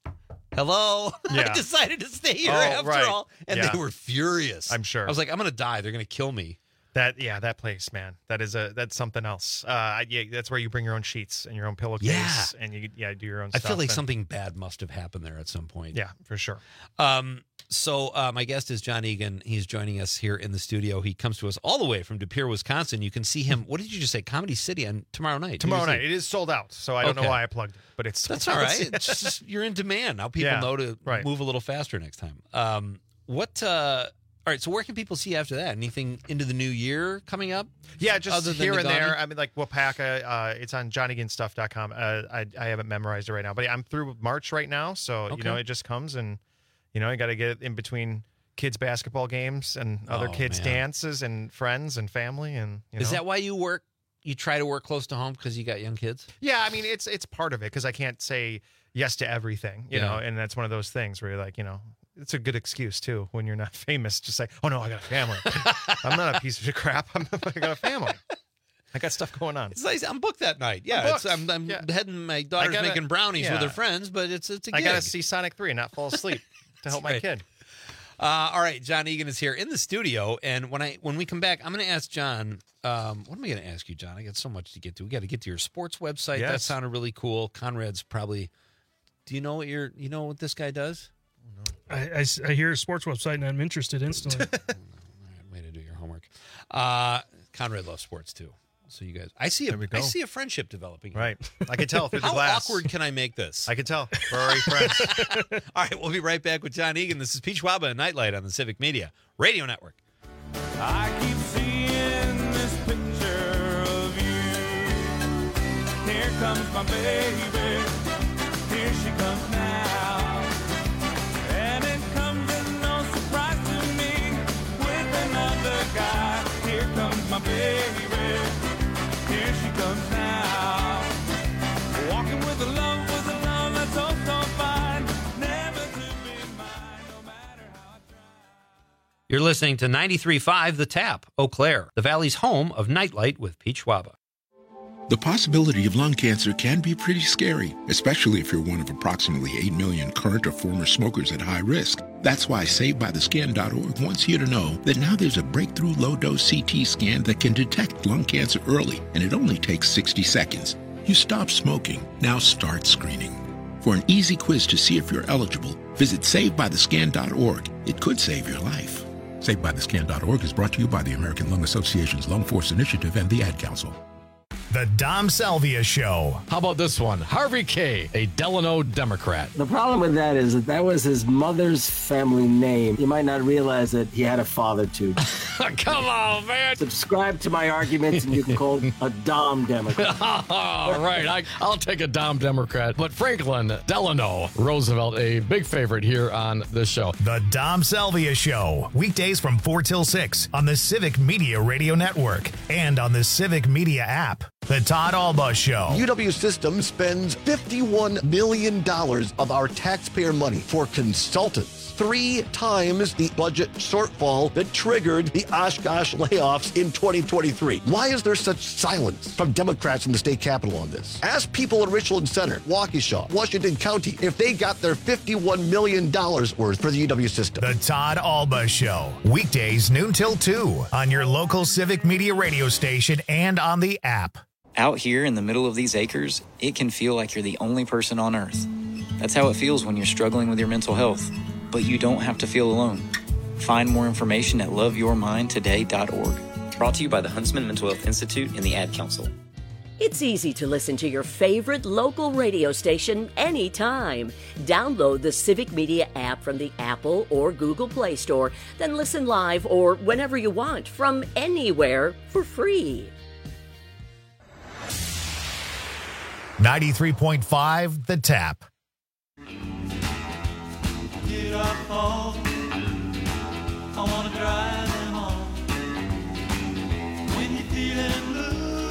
hello. Yeah. I decided to stay here Oh, after right. all. And Yeah. they were furious. I'm sure. I was like, I'm going to die. They're going to kill me. That yeah, that place, man. That is a that's something else. Uh, I- yeah, that's where you bring your own sheets and your own pillowcase, Yeah. and you yeah do your own. I stuff feel like and- something bad must have happened there at some point. Yeah, for sure. Um, so uh, my guest is John Egan. He's joining us here in the studio. He comes to us all the way from De Pere, Wisconsin. You can see him. What did you just say? Comedy City on tomorrow night. Tomorrow New Year's night, Eve. it is sold out, so I don't Okay. know why I plugged it, but it's That's all right. It's just, you're in demand now. People Yeah, know to right. move a little faster next time. Um, what? Uh, all right. So where can people see you after that? Anything into the new year coming up? Yeah, just Other than here and Negaunee? there. I mean, like Wapaka, uh, it's on johnny ginn stuff dot com. Uh, I, I haven't memorized it right now, but I'm through March right now. So, you Okay. know, it just comes and, you know, you got to get in between kids' basketball games and other Oh, kids' man. dances and friends and family. And, you Is know. that why you work? You try to work close to home because you got young kids? Yeah, I mean, it's it's part of it because I can't say yes to everything, you Yeah. know, and that's one of those things where you're like, you know, it's a good excuse too when you're not famous. Just say, oh no, I got a family. I'm not a piece of crap. I'm, I got a family. I got stuff going on. It's nice. I'm booked that night. Yeah, I'm it's, booked. I'm, I'm Yeah. heading. My daughter's gotta- making brownies with yeah. her friends, but it's it's a I gig. got to see Sonic three and not fall asleep to help my right. kid. Uh, all right, John Egan is here in the studio, and when I when we come back, I'm going to ask John. Um, what am I going to ask you, John? I got so much to get to. We got to get to your sports website. That Yes. sounded really cool. Conrad's probably. Do you know what your you know what this guy does? I, I s- I hear a sports website and I'm interested instantly. Way to do your homework. Uh, Conrad loves sports too. So you guys, I see a, There we go. I see a friendship developing. here. Right. I could tell through the How glass. awkward can I make this? I could tell. We're already friends. All right, we'll be right back with John Egan. This is Pete Schwaba and Nightlight on the Civic Media Radio Network. I keep seeing this picture of you. Here comes my baby. Here she comes now. And it comes as no surprise to me with another guy. Here comes my baby. Here she comes now. Walking with a love, with a love that's oh so fine. Never to be mine, no matter how I try. You're listening to ninety-three point five The Tap, Eau Claire, the Valley's home of Nightlight with Pete Schwaba. The possibility of lung cancer can be pretty scary, especially if you're one of approximately eight million current or former smokers at high risk. That's why Saved By The Scan dot org wants you to know that now there's a breakthrough low-dose C T scan that can detect lung cancer early, and it only takes sixty seconds. You stop smoking, now start screening. For an easy quiz to see if you're eligible, visit Saved By The Scan dot org. It could save your life. Saved By The Scan dot org is brought to you by the American Lung Association's Lung Force Initiative and the Ad Council. The Dom Salvia Show. How about this one? Harvey K., a Delano Democrat. The problem with that is that that was his mother's family name. You might not realize that he had a father, too. Come on, man. Subscribe to my arguments, and you can call a Dom Democrat. All right, I, I'll take a Dom Democrat. But Franklin Delano Roosevelt, a big favorite here on this show. The Dom Salvia Show. Weekdays from four till six on the Civic Media Radio Network and on the Civic Media app. The Todd Alba Show. U W Systems spends fifty-one million dollars of our taxpayer money for consultants. Three times the budget shortfall that triggered the Oshkosh layoffs in twenty twenty-three. Why is there such silence from Democrats in the state capitol on this? Ask people in Richland Center, Waukesha, Washington County if they got their fifty-one million dollars worth for the U W system. The Todd Alba Show. Weekdays noon till two on your local Civic Media radio station and on the app. Out here in the middle of these acres, it can feel like you're the only person on earth. That's how it feels when you're struggling with your mental health. But you don't have to feel alone. Find more information at love your mind today dot org. Brought to you by the Huntsman Mental Health Institute and the Ad Council. It's easy to listen to your favorite local radio station anytime. Download the Civic Media app from the Apple or Google Play Store, then listen live or whenever you want from anywhere for free. ninety-three point five The Tap. Get up home. I wanna drive them home. When you're feeling blue,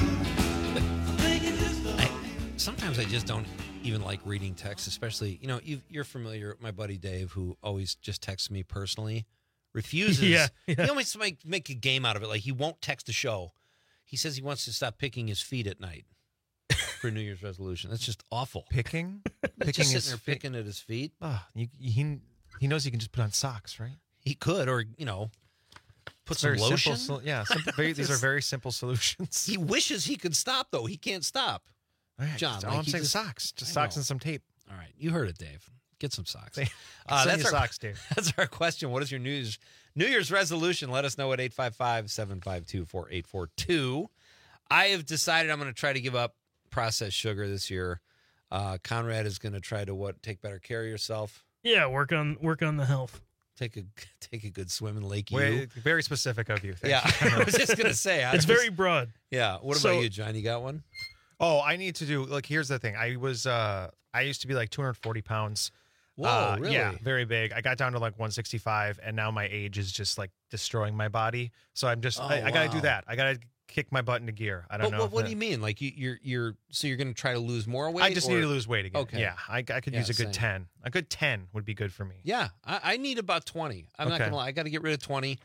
I think it's just a I, sometimes I just don't even like reading text, especially, you know, you you're familiar with my buddy Dave, who always just texts me personally, refuses. Yeah, yeah. He always make, make a game out of it. Like, he won't text the show. He says he wants to stop picking his feet at night for New Year's resolution. That's just awful. Picking? Picking just sitting his there feet. picking at his feet. Oh, you, he he knows he can just put on socks, right? He could, or, you know, put It's some very lotion. Simple, sol- yeah, simple, very, these are very simple solutions. He wishes he could stop, though. He can't stop. All right, John, just- like, all I'm he saying is just- socks. Just I socks know. and some tape. All right, you heard it, Dave. Get some socks. Send Uh, that's your our, socks, Dave. That's our question. What is your New Year's, New Year's resolution? Let us know at eight five five, seven five two, four eight four two. I have decided I'm going to try to give up processed sugar this year. Uh, Conrad is going to try to what? Take better care of yourself. Yeah, work on work on the health. Take a take a good swim in Lake Way- U. very specific of you. Thank Yeah, you. I was just going to say. I It's was- very broad. Yeah. What So- about you, John? You got one? Oh, I need to do like here's the thing. I was uh I used to be like two hundred forty pounds. Whoa, Uh, really? Yeah, very big. I got down to like one sixty-five, and now my age is just like destroying my body. So I'm just Oh, I, I got to wow. do that. I got to kick my butt into gear. I don't But know. what, if what that- do you mean? Like you, you're you're so you're going to try to lose more weight? I just need or- to lose weight again. Okay. Yeah, I, I could Yeah, use a good same. ten. A good ten would be good for me. Yeah, I, I need about twenty. I'm not Okay. gonna lie. I got to get rid of twenty.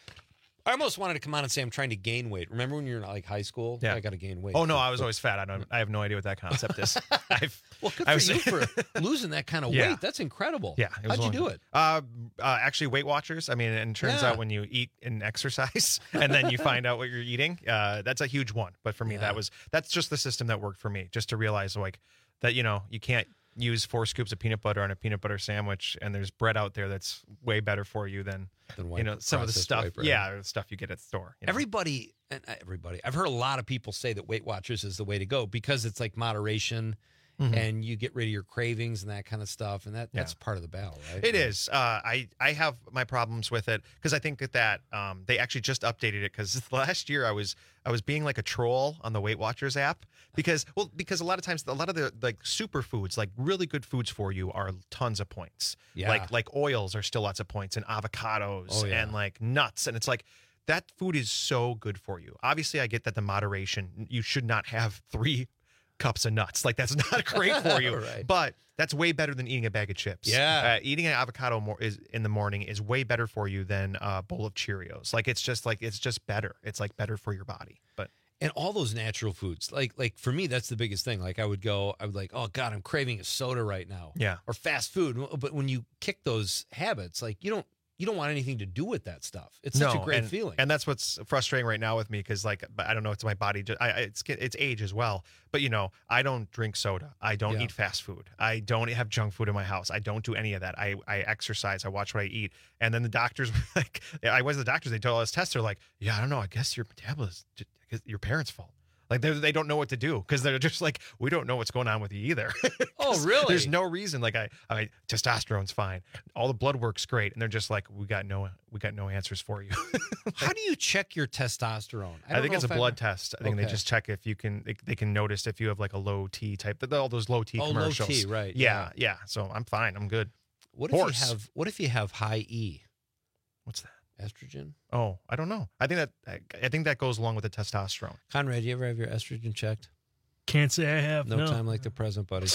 I almost wanted to come on and say I'm trying to gain weight. Remember when you're in like high school? Yeah. I got to gain weight. Oh no, But- I was but- always fat. I don't. I have no idea what that concept is. I've, Well, good I for was- you for losing that kind of Yeah. weight. That's incredible. Yeah. it was How'd you long. do it? Uh, uh, actually, Weight Watchers. I mean, and it turns Yeah. out when you eat and exercise, and then you find out what you're eating, uh, that's a huge one. But for me, Yeah. that was that's just the system that worked for me. Just to realize like that, you know, you can't use four scoops of peanut butter on a peanut butter sandwich, and there's bread out there that's way better for you than Than you white- know some of the processed stuff. white bread. Yeah, or the stuff you get at the store. you know? Everybody, and uh, everybody, I've heard a lot of people say that Weight Watchers is the way to go because it's like moderation, Mhm. and you get rid of your cravings and that kind of stuff, and that Yeah. that's part of the battle, right? It is. Uh, I I have my problems with it because I think that that um, they actually just updated it because last year I was I was being like a troll on the Weight Watchers app because well because a lot of times a lot of the like superfoods like really good foods for you are tons of points. Yeah. Like like oils are still lots of points and avocados Oh, yeah. and like nuts and it's like that food is so good for you. Obviously, I get that the moderation you should not have three cups of nuts. Like that's not great for you. Right. But that's way better than eating a bag of chips. Yeah. Uh, eating an avocado more is in the morning is way better for you than a bowl of Cheerios. Like it's just like it's just better. It's like better for your body. But And all those natural foods, like like for me, that's the biggest thing. Like I would go, I would like, oh God, I'm craving a soda right now. Yeah. Or fast food. But when you kick those habits, like you don't you don't want anything to do with that stuff. It's such No, a great and, feeling. and that's what's frustrating right now with me because, like, I don't know, it's my body. Just, I, I- it's it's age as well. But you know, I don't drink soda. I don't Yeah. eat fast food. I don't have junk food in my house. I don't do any of that. I I exercise. I watch what I eat. And then the doctors were like, I was the doctors. They told us tests. They're like, yeah, I don't know. I guess your metabolism, I guess your parents' fault. Like they they don't know what to do because they're just like, we don't know what's going on with you either. Oh, 'Cause really? There's no reason. Like I, I testosterone's fine. All the blood work's great, and they're just like, we got no we got no answers for you. How do you check your testosterone? I, don't think know it's a if blood I've- test. I think Okay. they just check if you can. They, they can notice if you have like a low T type. All those low T Oh, low commercials. T, right, Yeah, yeah. So I'm fine. I'm good. What if Horse. you have what if you have high E? What's that? Estrogen? Oh, I don't know. I think that I, I think that goes along with the testosterone. Conrad, you ever have your estrogen checked? Can't say I have. No, No, time like the present, buddy.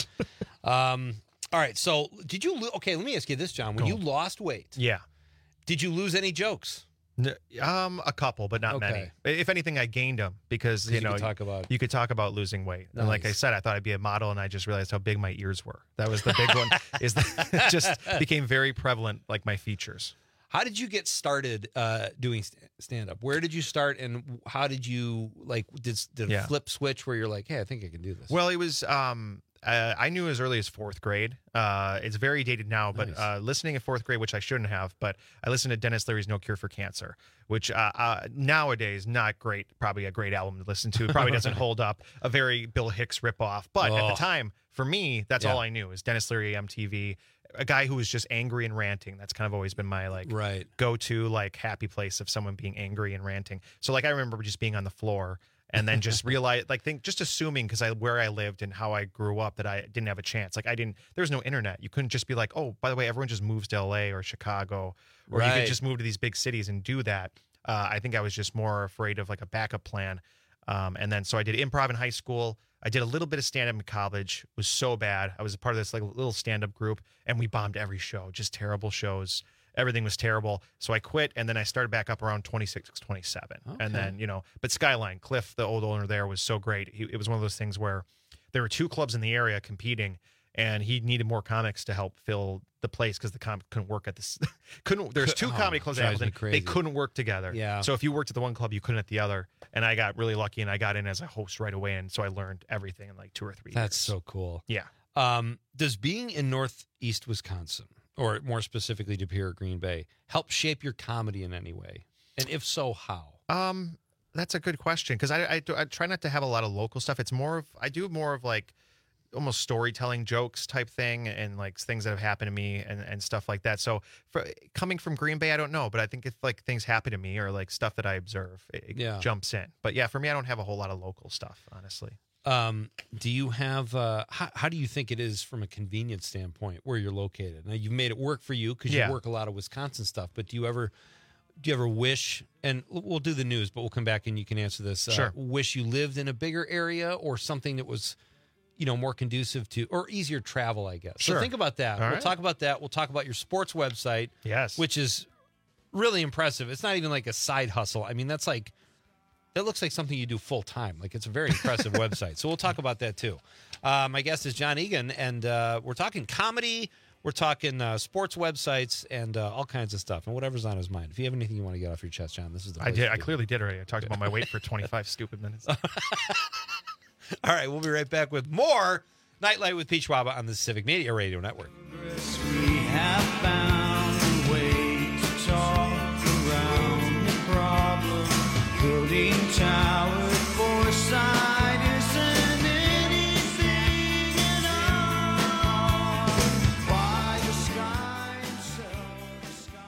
um, all right. So, did you? Lo- okay, let me ask you this, John. When Go. you lost weight, Yeah. did you lose any jokes? N- Um, a couple, but not Okay. many. If anything, I gained them because 'Cause you you know could talk about- you could talk about losing weight. And like I Nice. said, I thought I'd be a model, and I just realized how big my ears were. That was the big one. Is that it just became very prevalent, like my features. How did you get started uh, doing st- stand up? Where did you start, and how did you like? Did did a Yeah. flip switch where you're like, hey, I think I can do this? Well, it was. Um, uh, I knew as early as fourth grade. Uh, it's very dated now, but Nice. uh, listening in fourth grade, which I shouldn't have, but I listened to Dennis Leary's "No Cure for Cancer," which uh, uh, nowadays not great. Probably a great album to listen to. It probably doesn't hold up. A very Bill Hicks ripoff, but at Oh. the time, for me, that's Yeah. all I knew is Dennis Leary, M T V. A guy who was just angry and ranting. That's kind of always been my like right. go-to like happy place of someone being angry and ranting. So like I remember just being on the floor and then just realize like think just assuming because I where I lived and how I grew up that I didn't have a chance. Like I didn't there was no internet. You couldn't just be like, oh, by the way, everyone just moves to L A or Chicago, or you Right. could just move to these big cities and do that. Uh, I think I was just more afraid of like a backup plan. Um, and then so I did improv in high school. I did a little bit of stand-up in college. It was so bad. I was a part of this like little stand-up group, and we bombed every show. Just terrible shows. Everything was terrible. So I quit, and then I started back up around twenty-six, twenty-seven. Okay. And then, you know, but Skyline, Cliff, the old owner there, was so great. He, it was one of those things where there were two clubs in the area competing, and he needed more comics to help fill the place because the comic couldn't work at this. couldn't. There's two Oh, comedy clubs in drives me Appleton. They crazy. couldn't work together. Yeah. So if you worked at the one club, you couldn't at the other. And I got really lucky, and I got in as a host right away, and so I learned everything in like two or three That's years. so cool. Yeah. Um, does being in Northeast Wisconsin, or more specifically De Pere, Green Bay, help shape your comedy in any way? And if so, how? Um, that's a good question because I, I do- I try not to have a lot of local stuff. It's more of I do more of like almost storytelling jokes type thing and like things that have happened to me and, and stuff like that. So for coming from Green Bay, I don't know, but I think if like things happen to me or like stuff that I observe, it, it Yeah. jumps in. But yeah, for me, I don't have a whole lot of local stuff, honestly. Um, do you have, uh, how, how do you think it is from a convenience standpoint where you're located? Now, you've made it work for you because Yeah. you work a lot of Wisconsin stuff, but do you ever, do you ever wish, and we'll do the news, but we'll come back and you can answer this. Uh, Sure. Wish you lived in a bigger area or something that was, you know, more conducive to, or easier travel, I guess. So Sure. think about that. All we'll right. talk about that. We'll talk about your sports website. Yes. Which is really impressive. It's not even like a side hustle. I mean, that's like, that looks like something you do full time. Like it's a very impressive website. So we'll talk about that too. Uh, my guest is John Egan, and uh, we're talking comedy, we're talking uh, sports websites, and uh, all kinds of stuff, and whatever's on his mind. If you have anything you want to get off your chest, John, this is the I place did. to I do it. clearly did already. I talked about my weight for twenty-five stupid minutes. All right, we'll be right back with more Nightlight with Pete Schwaba on the Civic Media Radio Network. We have found a way to talk around the problem. Building towers, foresight isn't anything at all. Why the sky itself, the sky.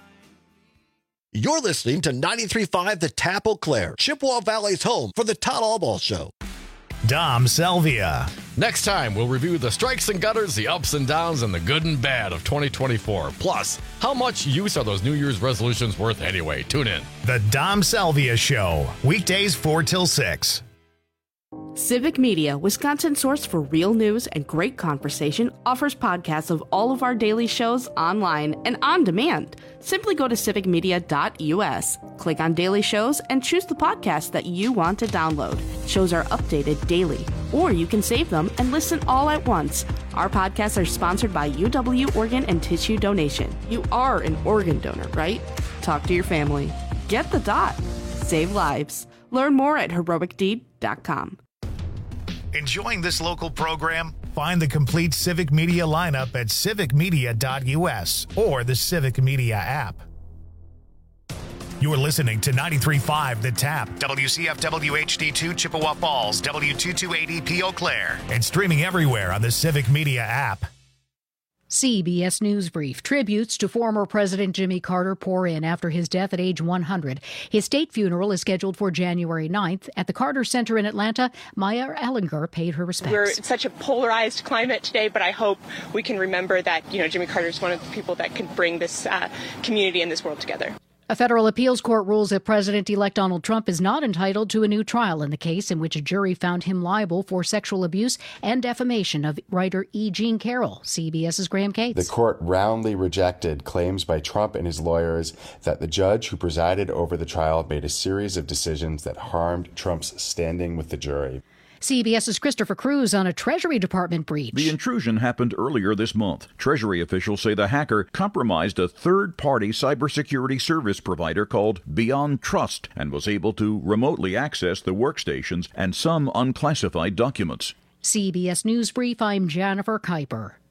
You're listening to ninety-three point five The Tap Eau Claire, Chippewa Valley's home for the Todd Allball Show. Dom Salvia. Next time, we'll review the strikes and gutters, the ups and downs, and the good and bad of twenty twenty-four. Plus, how much use are those New Year's resolutions worth anyway? Tune in. The Dom Salvia Show. Weekdays four till six. Civic Media, Wisconsin's source for real news and great conversation, offers podcasts of all of our daily shows online and on demand. Simply go to civic media dot u s, click on daily shows, and choose the podcast that you want to download. Shows are updated daily, or you can save them and listen all at once. Our podcasts are sponsored by U W Organ and Tissue Donation. You are an organ donor, right? Talk to your family. Get the dot. Save lives. Learn more at heroic deed dot com. Enjoying this local program? Find the complete Civic Media lineup at civic media dot u s or the Civic Media app. You're listening to ninety-three point five The Tap, W C F W H D two Chippewa Falls, W two two eight E P Eau Claire, and streaming everywhere on the Civic Media app. C B S News Brief. Tributes to former President Jimmy Carter pour in after his death at age one hundred. His state funeral is scheduled for January ninth. At the Carter Center in Atlanta, Maya Ellinger paid her respects. We're in such a polarized climate today, but I hope we can remember that, you know, Jimmy Carter is one of the people that can bring this uh, community and this world together. A federal appeals court rules that President-elect Donald Trump is not entitled to a new trial in the case in which a jury found him liable for sexual abuse and defamation of writer E. Jean Carroll. CBS's Graham Cates. The court roundly rejected claims by Trump and his lawyers that the judge who presided over the trial made a series of decisions that harmed Trump's standing with the jury. CBS's Christopher Cruz on a Treasury Department breach. The intrusion happened earlier this month. Treasury officials say the hacker compromised a third-party cybersecurity service provider called Beyond Trust and was able to remotely access the workstations and some unclassified documents. C B S News Brief, I'm Jennifer Kuiper.